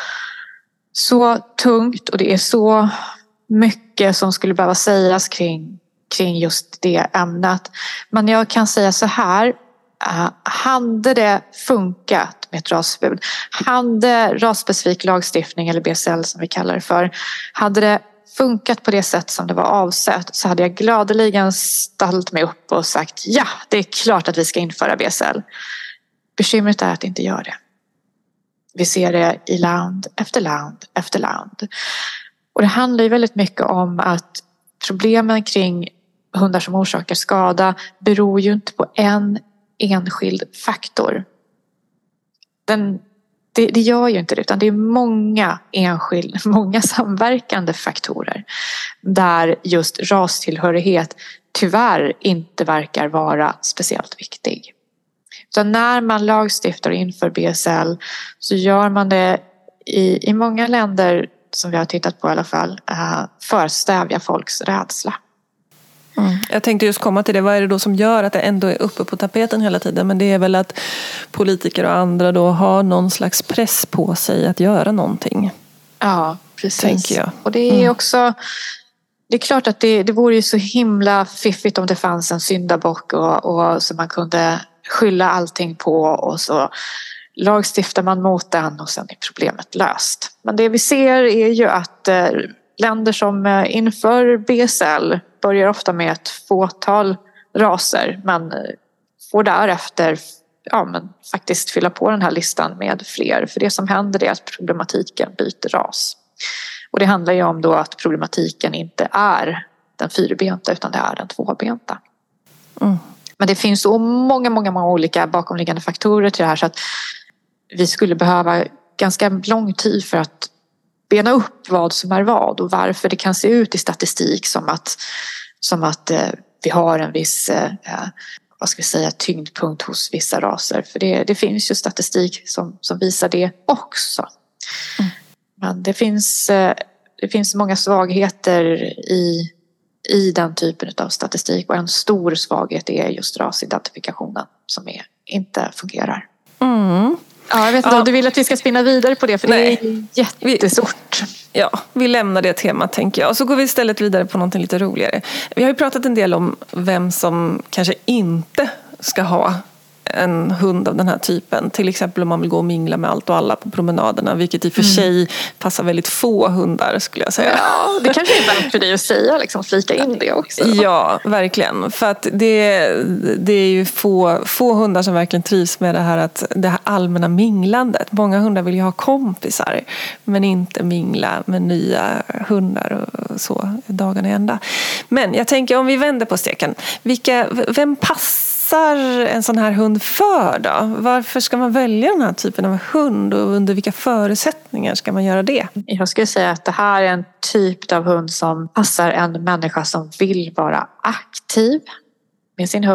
så tungt och det är så mycket som skulle behöva sägas kring just det ämnet. Men jag kan säga så här, hade det funkat med ett rasförbud, hade rasspecifik lagstiftning eller BSL som vi kallar det för, hade det funkat på det sätt som det var avsett, så hade jag gladeligen ställt mig upp och sagt ja, det är klart att vi ska införa BSL. Bekymret är att det inte gör det. Vi ser det i land efter land efter land. Och det handlar ju väldigt mycket om att problemen kring hundar som orsakar skada beror ju inte på en enskild faktor. Det gör ju inte det, utan det är många samverkande faktorer där just rastillhörighet tyvärr inte verkar vara speciellt viktig. Så när man lagstiftar och inför BSL så gör man det i många länder som vi har tittat på i alla fall för att stävja folks rädsla. Jag tänkte just komma till det. Vad är det då som gör att det ändå är uppe på tapeten hela tiden? Men det är väl att politiker och andra då har någon slags press på sig att göra någonting. Ja, precis. Tänker jag. Och det är också... Det är klart att det vore ju så himla fiffigt om det fanns en syndabock och så man kunde skylla allting på och så lagstiftar man mot den och sen är problemet löst. Men det vi ser är ju att länder som inför BSL börjar ofta med ett fåtal raser men får därefter faktiskt fylla på den här listan med fler. För det som händer är att problematiken byter ras. Och det handlar ju om då att problematiken inte är den fyrbenta utan det är den tvåbenta. Men det finns så många olika bakomliggande faktorer till det här så att vi skulle behöva ganska lång tid för att bena upp vad som är vad och varför det kan se ut i statistik som att vi har en viss tyngdpunkt hos vissa raser. För det finns ju statistik som visar det också. Men det finns många svagheter i den typen av statistik och en stor svaghet är just rasidentifikationen som inte fungerar. Ja, jag vet inte om du vill att vi ska spinna vidare på det för det är jättestort. Vi lämnar det temat tänker jag. Och så går vi istället vidare på någonting lite roligare. Vi har ju pratat en del om vem som kanske inte ska ha en hund av den här typen. Till exempel om man vill gå och mingla med allt och alla på promenaderna. Vilket i och för sig passar väldigt få hundar skulle jag säga. Ja, det kanske är värt för dig att säga, liksom flika in det också. Ja, verkligen. För att det är ju få hundar som verkligen trivs med det här allmänna minglandet. Många hundar vill ju ha kompisar men inte mingla med nya hundar och så dagarna i ända. Men jag tänker om vi vänder på steken. Vem passar en sån här hund för då? Varför ska man välja den här typen av hund och under vilka förutsättningar ska man göra det? Jag skulle säga att det här är en typ av hund som passar en människa som vill vara aktiv med sin hund.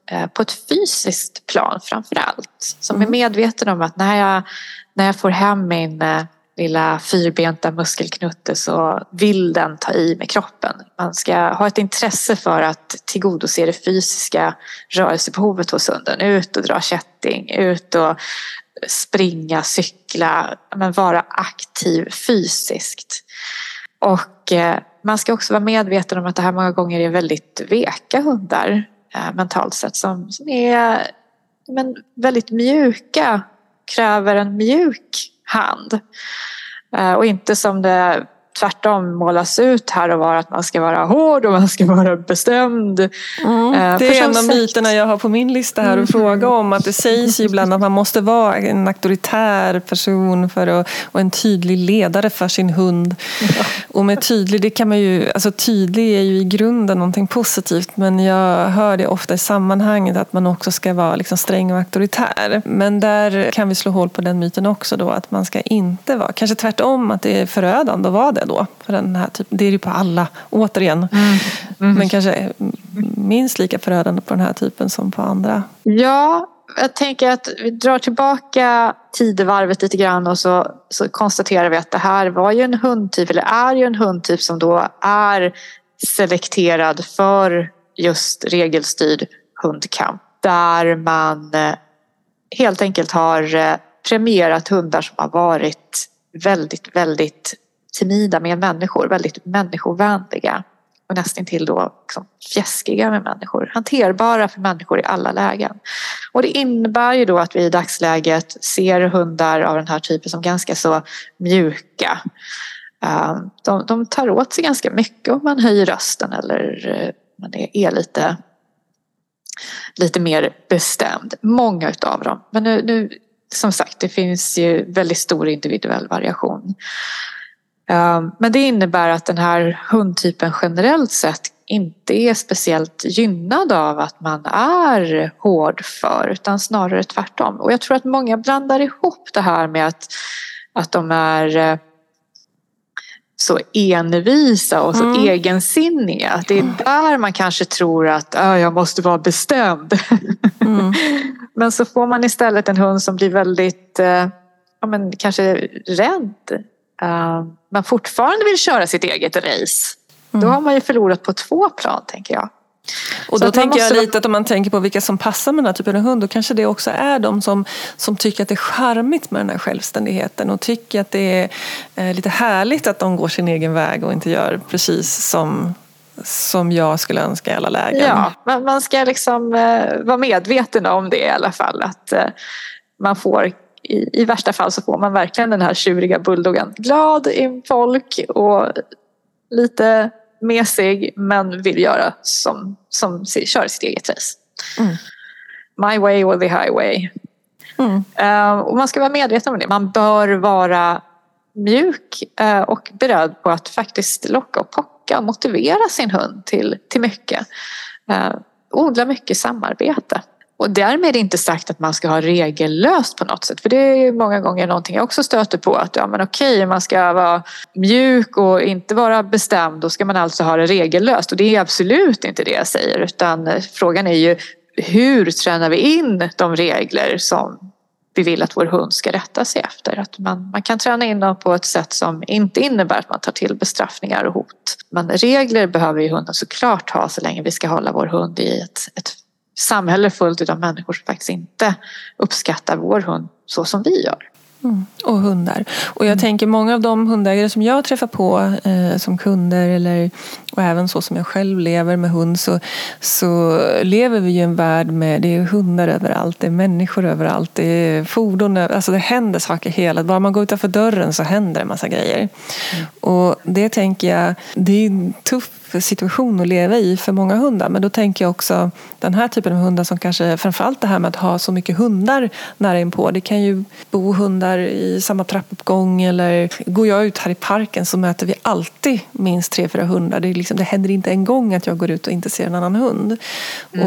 på ett fysiskt plan framförallt. Som är medveten om att när jag får hem min lilla fyrbenta muskelknutte så vill den ta i med kroppen. Man ska ha ett intresse för att tillgodose det fysiska rörelsebehovet hos hunden. Ut och dra kätting, ut och springa, cykla, men vara aktiv fysiskt. Och man ska också vara medveten om att det här många gånger är väldigt veka hundar mentalt sett som är väldigt mjuka, kräver en mjuk hand. Och inte som det tvärtom målas ut här och var att man ska vara hård och man ska vara bestämd. Det är en av myterna jag har på min lista här att fråga om. Att det sägs ju ibland att man måste vara en auktoritär person och en tydlig ledare för sin hund. Ja. Och med tydlig, det kan man ju, alltså tydlig är ju i grunden någonting positivt, men jag hör det ofta i sammanhanget att man också ska vara liksom sträng och auktoritär. Men där kan vi slå hål på den myten också då, att man ska inte vara, kanske tvärtom, att det är förödande att vara det då. För den här typen, det är ju på alla, återigen. Men kanske minst lika förödande på den här typen som på andra. Ja, jag tänker att vi drar tillbaka tidevarvet lite grann och så konstaterar vi att det här var ju en hundtyp, eller är ju en hundtyp som då är selekterad för just regelstyrd hundkamp. Där man helt enkelt har premierat hundar som har varit väldigt, väldigt timida med människor, väldigt människovänliga och nästintill då liksom fjäskiga med människor, hanterbara för människor i alla lägen. Och det innebär ju då att vi i dagsläget ser hundar av den här typen som ganska så mjuka. De tar åt sig ganska mycket om man höjer rösten eller man är lite mer bestämd. Många utav dem. Men nu som sagt, det finns ju väldigt stor individuell variation. Men det innebär att den här hundtypen generellt sett inte är speciellt gynnad av att man är hård för, utan snarare tvärtom. Och jag tror att många blandar ihop det här med att de är så envisa och så egensinniga. Det är där man kanske tror att jag måste vara bestämd. Men så får man istället en hund som blir väldigt kanske rädd. Man fortfarande vill köra sitt eget race. Då har man ju förlorat på 2 plan, tänker jag. Och då tänker jag lite att om man tänker på vilka som passar med den här typen av hund, då kanske det också är de som tycker att det är charmigt med den här självständigheten och tycker att det är lite härligt att de går sin egen väg och inte gör precis som jag skulle önska i alla lägen. Ja, man ska liksom vara medveten om det i alla fall, att man får i värsta fall så får man verkligen den här tjuriga bulldoggen, glad i folk och lite mesig, men vill göra som kör sitt eget race. My way or the highway. Och man ska vara medveten om det. Man bör vara mjuk och beredd på att faktiskt locka och pocka och motivera sin hund till mycket. Odla mycket samarbete. Och därmed inte sagt att man ska ha regellöst på något sätt. För det är många gånger någonting jag också stöter på. Att man ska vara mjuk och inte vara bestämd. Då ska man alltså ha det regellöst. Och det är absolut inte det jag säger. Utan frågan är ju, hur tränar vi in de regler som vi vill att vår hund ska rätta sig efter? Att man kan träna in dem på ett sätt som inte innebär att man tar till bestraffningar och hot. Men regler behöver ju hunden såklart ha så länge vi ska hålla vår hund i ett samhälle fullt av människor som faktiskt inte uppskattar vår hund så som vi gör. Och hundar. Och jag tänker många av de hundägare som jag träffar på som kunder och även så som jag själv lever med hund, så lever vi i en värld med, det är hundar överallt, det är människor överallt, det är fordon, alltså det händer saker hela, bara man går utanför dörren så händer en massa grejer. Och det tänker jag, det är en tuff situation att leva i för många hundar, men då tänker jag också den här typen av hundar som kanske, framförallt det här med att ha så mycket hundar nära inpå, det kan ju bo hundar i samma trappuppgång, eller går jag ut här i parken så möter vi alltid minst 3-4 hundar. Det händer inte en gång att jag går ut och inte ser en annan hund. Och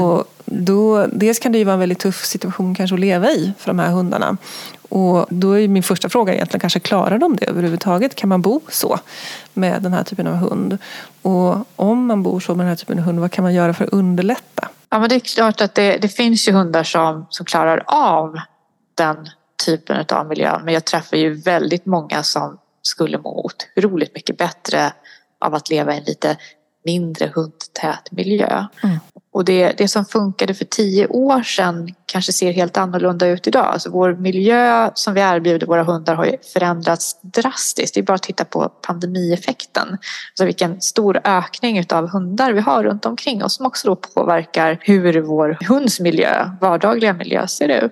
dels kan det ju vara en väldigt tuff situation kanske att leva i för de här hundarna. Och då är min första fråga egentligen, kanske klarar de det överhuvudtaget? Kan man bo så med den här typen av hund? Och om man bor så med den här typen av hund, vad kan man göra för att underlätta? Ja, men det är klart att det finns ju hundar som klarar av den typen av miljö. Men jag träffar ju väldigt många som skulle må otroligt mycket bättre av att leva i en lite mindre hundtät miljö. Mm. Och det som funkade för 10 år sedan kanske ser helt annorlunda ut idag. Alltså vår miljö som vi erbjuder våra hundar har ju förändrats drastiskt. Det är bara att titta på pandemieffekten. Alltså vilken stor ökning av hundar vi har runt omkring oss som också då påverkar hur vår hunds miljö, vardagliga miljö ser ut.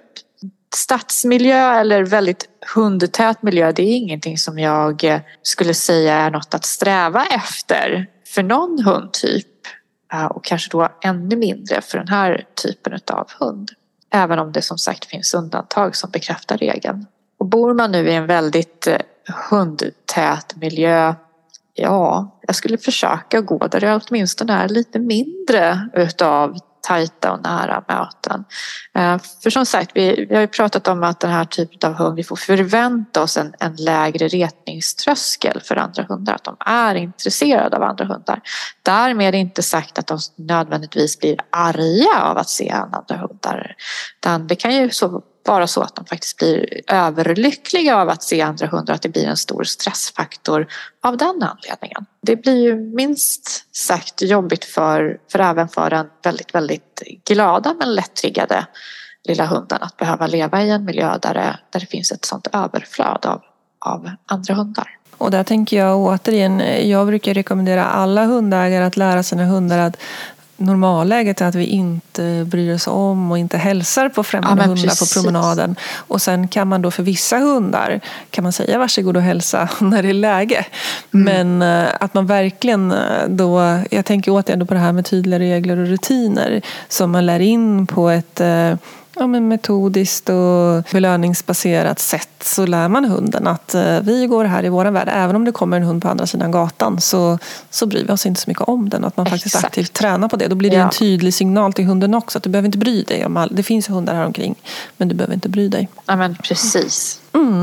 Stadsmiljö eller väldigt hundtät miljö, det är ingenting som jag skulle säga är något att sträva efter för någon hundtyp. Och kanske då ännu mindre för den här typen av hund. Även om det som sagt finns undantag som bekräftar regeln. Och bor man nu i en väldigt hundtät miljö, ja, jag skulle försöka gå där det åtminstone är lite mindre utav tajta och nära möten. För som sagt, vi har ju pratat om att den här typen av hund, vi får förvänta oss en lägre retningströskel för andra hundar. Att de är intresserade av andra hundar. Därmed inte sagt att de nödvändigtvis blir arga av att se andra hundar. Utan det kan ju vara så att de faktiskt blir överlyckliga av att se andra hundar. Att det blir en stor stressfaktor av den anledningen. Det blir ju minst sagt jobbigt även för den väldigt, väldigt glada men lättriggade lilla hunden att behöva leva i en miljö där det finns ett sånt överflöd av andra hundar. Och där tänker jag återigen, jag brukar rekommendera alla hundägare att lära sina hundar att normalläget är att vi inte bryr oss om och inte hälsar på främmande hundar på promenaden. Och sen kan man då för vissa hundar kan man säga varsågod och hälsa när det är läge. Men att man verkligen då, jag tänker återigen på det här med tydliga regler och rutiner som man lär in på ett metodiskt och belöningsbaserat sätt, så lär man hunden att vi går här i våran värld. Även om det kommer en hund på andra sidan gatan så bryr vi oss inte så mycket om den. Att man faktiskt aktivt tränar på det. Då blir det en tydlig signal till hunden också. Att du behöver inte bry dig om det finns hundar här omkring, men du behöver inte bry dig. Ja, men precis.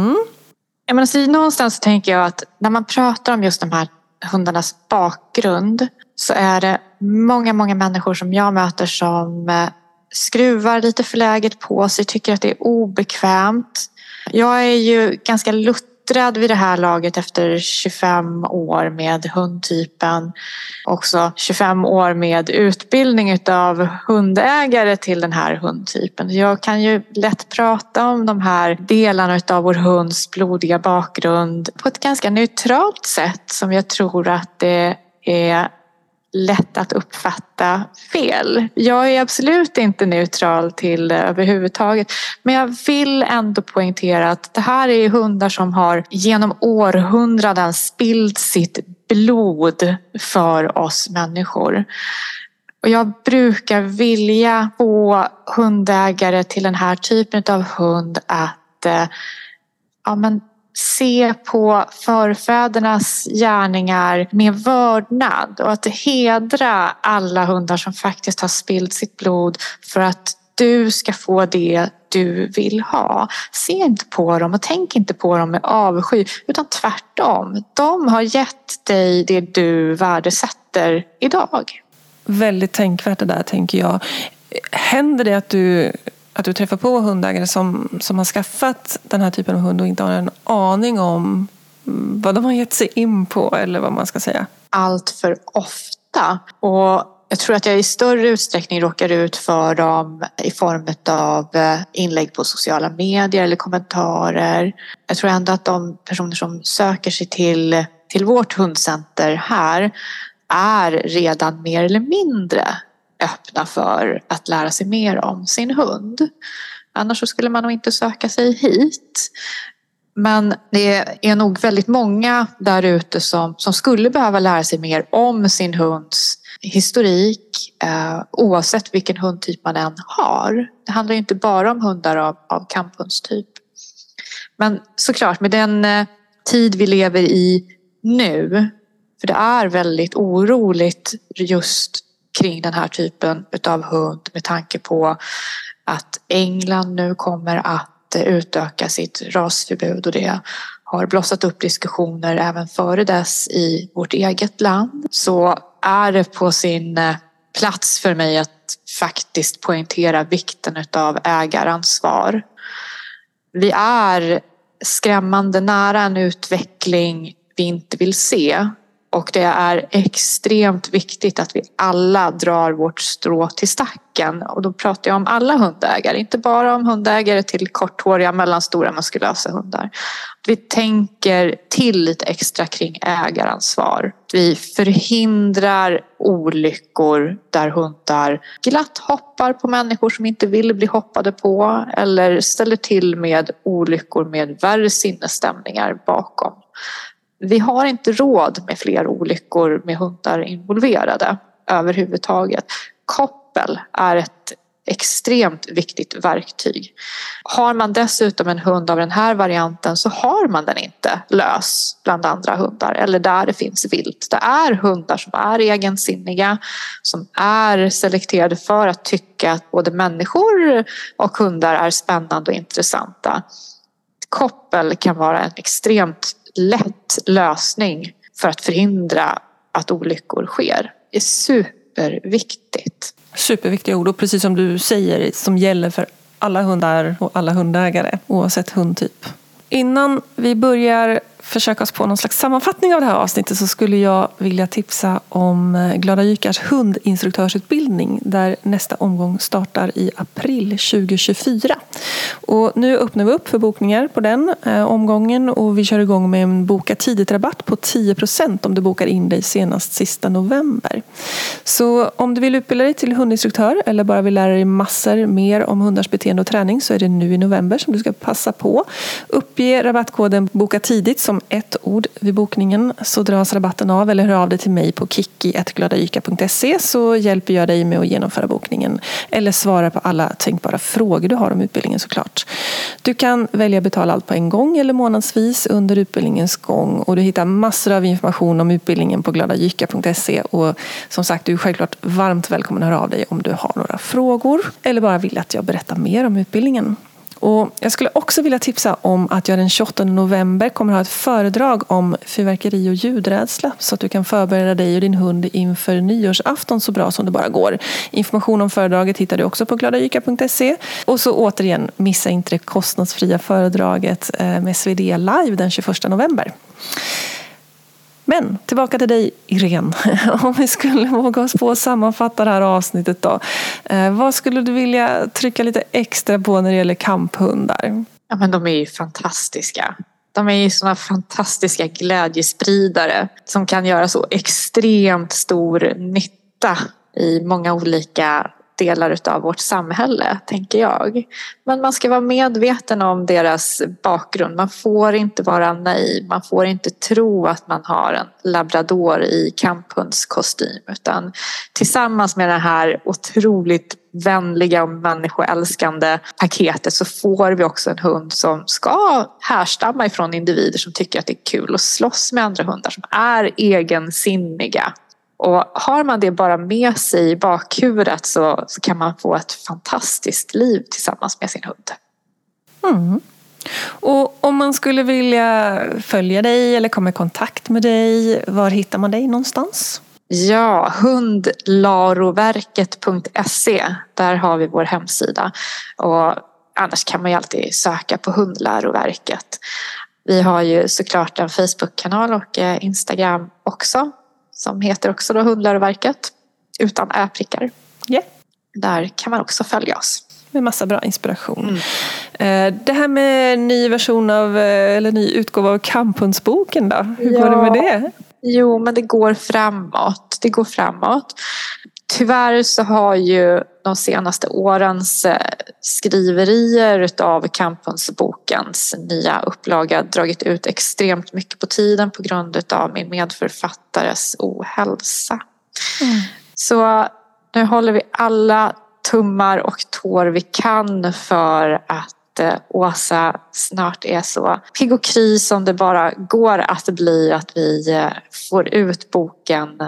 Jag menar, så någonstans så tänker jag att när man pratar om just de här hundarnas bakgrund så är det många människor som jag möter som skruvar lite för läget på sig, tycker att det är obekvämt. Jag är ju ganska luttrad vid det här laget efter 25 år med hundtypen. Också 25 år med utbildning utav hundägare till den här hundtypen. Jag kan ju lätt prata om de här delarna utav vår hunds blodiga bakgrund på ett ganska neutralt sätt som jag tror att det är lätt att uppfatta fel. Jag är absolut inte neutral till det överhuvudtaget. Men jag vill ändå poängtera att det här är hundar som har genom århundraden spillt sitt blod för oss människor. Och jag brukar vilja få hundägare till den här typen av hund att se på förfädernas gärningar med vördnad och att hedra alla hundar som faktiskt har spillt sitt blod för att du ska få det du vill ha. Se inte på dem och tänk inte på dem med avsky, utan tvärtom. De har gett dig det du värdesätter idag. Väldigt tänkvärt det där, tänker jag. Händer det att du träffar på hundägare som har skaffat den här typen av hund och inte har en aning om vad de har gett sig in på, eller vad man ska säga? Allt för ofta. Och jag tror att jag i större utsträckning råkar ut för dem i form av inlägg på sociala medier eller kommentarer. Jag tror ändå att de personer som söker sig till vårt hundcenter här är redan mer eller mindre öppna för att lära sig mer om sin hund. Annars så skulle man nog inte söka sig hit. Men det är nog väldigt många där ute som skulle behöva lära sig mer om sin hunds historik, oavsett vilken hundtyp man än har. Det handlar ju inte bara om hundar av kamphundstyp. Men såklart, med den tid vi lever i nu, för det är väldigt oroligt just kring den här typen av hund med tanke på att England nu kommer att utöka sitt rasförbud och det har blossat upp diskussioner även före dess i vårt eget land, så är det på sin plats för mig att faktiskt poängtera vikten av ägaransvar. Vi är skrämmande nära en utveckling vi inte vill se. Och det är extremt viktigt att vi alla drar vårt strå till stacken. Och då pratar jag om alla hundägare, inte bara om hundägare till korthåriga, mellanstora, muskulösa hundar. Vi tänker till lite extra kring ägaransvar. Vi förhindrar olyckor där hundar glatt hoppar på människor som inte vill bli hoppade på. Eller ställer till med olyckor med värre sinnesstämningar bakom. Vi har inte råd med fler olyckor med hundar involverade överhuvudtaget. Koppel är ett extremt viktigt verktyg. Har man dessutom en hund av den här varianten så har man den inte lös bland andra hundar eller där det finns vilt. Det är hundar som är egensinniga, som är selekterade för att tycka att både människor och hundar är spännande och intressanta. Koppel kan vara en extremt lätt lösning för att förhindra att olyckor sker. Det är superviktigt. Superviktiga ord, och precis som du säger, som gäller för alla hundar och alla hundägare oavsett hundtyp. Innan vi börjar försöka oss på någon slags sammanfattning av det här avsnittet så skulle jag vilja tipsa om Glada Jykars hundinstruktörsutbildning där nästa omgång startar i april 2024. Och nu öppnar vi upp för bokningar på den omgången och vi kör igång med en boka tidigt-rabatt på 10% om du bokar in dig senast sista november. Så om du vill utbilda dig till hundinstruktör eller bara vill lära dig massor mer om hundars beteende och träning så är det nu i november som du ska passa på. Uppge rabattkoden boka tidigt som ett ord vid bokningen så dras rabatten av, eller hör av dig till mig på kiki@gladajyka.se så hjälper jag dig med att genomföra bokningen eller svara på alla tänkbara frågor du har om utbildningen såklart. Du kan välja att betala allt på en gång eller månadsvis under utbildningens gång och du hittar massor av information om utbildningen på gladajyka.se och som sagt du är självklart varmt välkommen att höra av dig om du har några frågor eller bara vill att jag berättar mer om utbildningen. Och jag skulle också vilja tipsa om att jag den 28 november kommer att ha ett föredrag om fyrverkeri och ljudrädsla så att du kan förbereda dig och din hund inför nyårsafton så bra som det bara går. Information om föredraget hittar du också på gladajyka.se. Och så återigen, missa inte det kostnadsfria föredraget med Svedea Live den 21 november. Men tillbaka till dig, Irene. Om vi skulle våga oss på att sammanfatta det här avsnittet då. Vad skulle du vilja trycka lite extra på när det gäller kamphundar? Ja, men de är ju fantastiska. De är ju såna fantastiska glädjespridare som kan göra så extremt stor nytta i många olika delar av vårt samhälle, tänker jag. Men man ska vara medveten om deras bakgrund. Man får inte vara naiv. Man får inte tro att man har en labrador i kamphundskostym. Utan tillsammans med det här otroligt vänliga och människoälskande paketet så får vi också en hund som ska härstamma ifrån individer som tycker att det är kul att slåss med andra hundar som är egensinniga. Och har man det bara med sig i bakhuvudet så kan man få ett fantastiskt liv tillsammans med sin hund. Mm. Och om man skulle vilja följa dig eller komma i kontakt med dig, var hittar man dig någonstans? Ja, hundlaroverket.se, där har vi vår hemsida. Och annars kan man ju alltid söka på Hundläroverket. Vi har ju såklart en Facebook-kanal och Instagram också. Som heter också då Hundläroverket utan ä-prickar. Yeah. Där kan man också följa oss. Med massa bra inspiration. Det här med ny version av, eller ny utgåva av kamphundsboken då? Hur går det med det? Jo, men det går framåt. Det går framåt. Tyvärr så har ju de senaste årens skriverier utav kamphundsbokens nya upplaga dragit ut extremt mycket på tiden på grund av min medförfattares ohälsa. Så nu håller vi alla tummar och tår vi kan för att Åsa snart är så pigg och kry som det bara går att bli, att vi får ut boken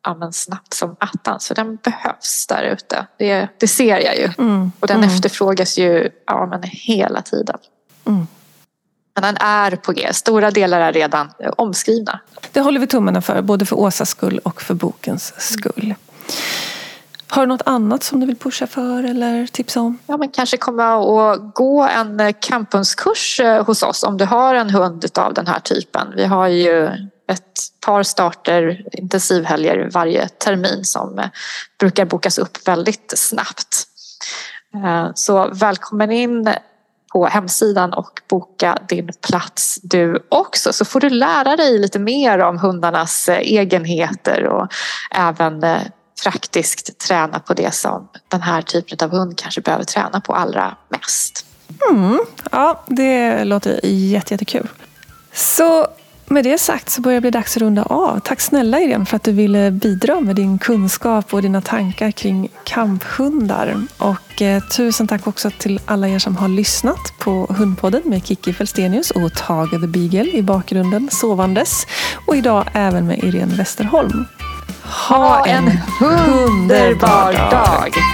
snabbt som attan. Så den behövs där ute. Det ser jag ju. Och den efterfrågas ju hela tiden. Men den är på G. Stora delar är redan omskrivna. Det håller vi tummarna för, både för Åsas skull och för bokens skull. Har du något annat som du vill pusha för eller tipsa om? Ja, men kanske komma och gå en campunskurs hos oss om du har en hund av den här typen. Vi har ju ett par starter, intensivhelger varje termin som brukar bokas upp väldigt snabbt. Så välkommen in på hemsidan och boka din plats du också. Så får du lära dig lite mer om hundarnas egenheter och även praktiskt träna på det som den här typen av hund kanske behöver träna på allra mest. Ja, det låter jättekul. Så med det sagt så börjar det bli dags att runda av. Tack snälla Irene för att du ville bidra med din kunskap och dina tankar kring kamphundar. Och tusen tack också till alla er som har lyssnat på Hundpodden med Kiki Fälstenius och Tage the Beagle i bakgrunden sovandes. Och idag även med Irene Westerholm. Ha en underbar dag!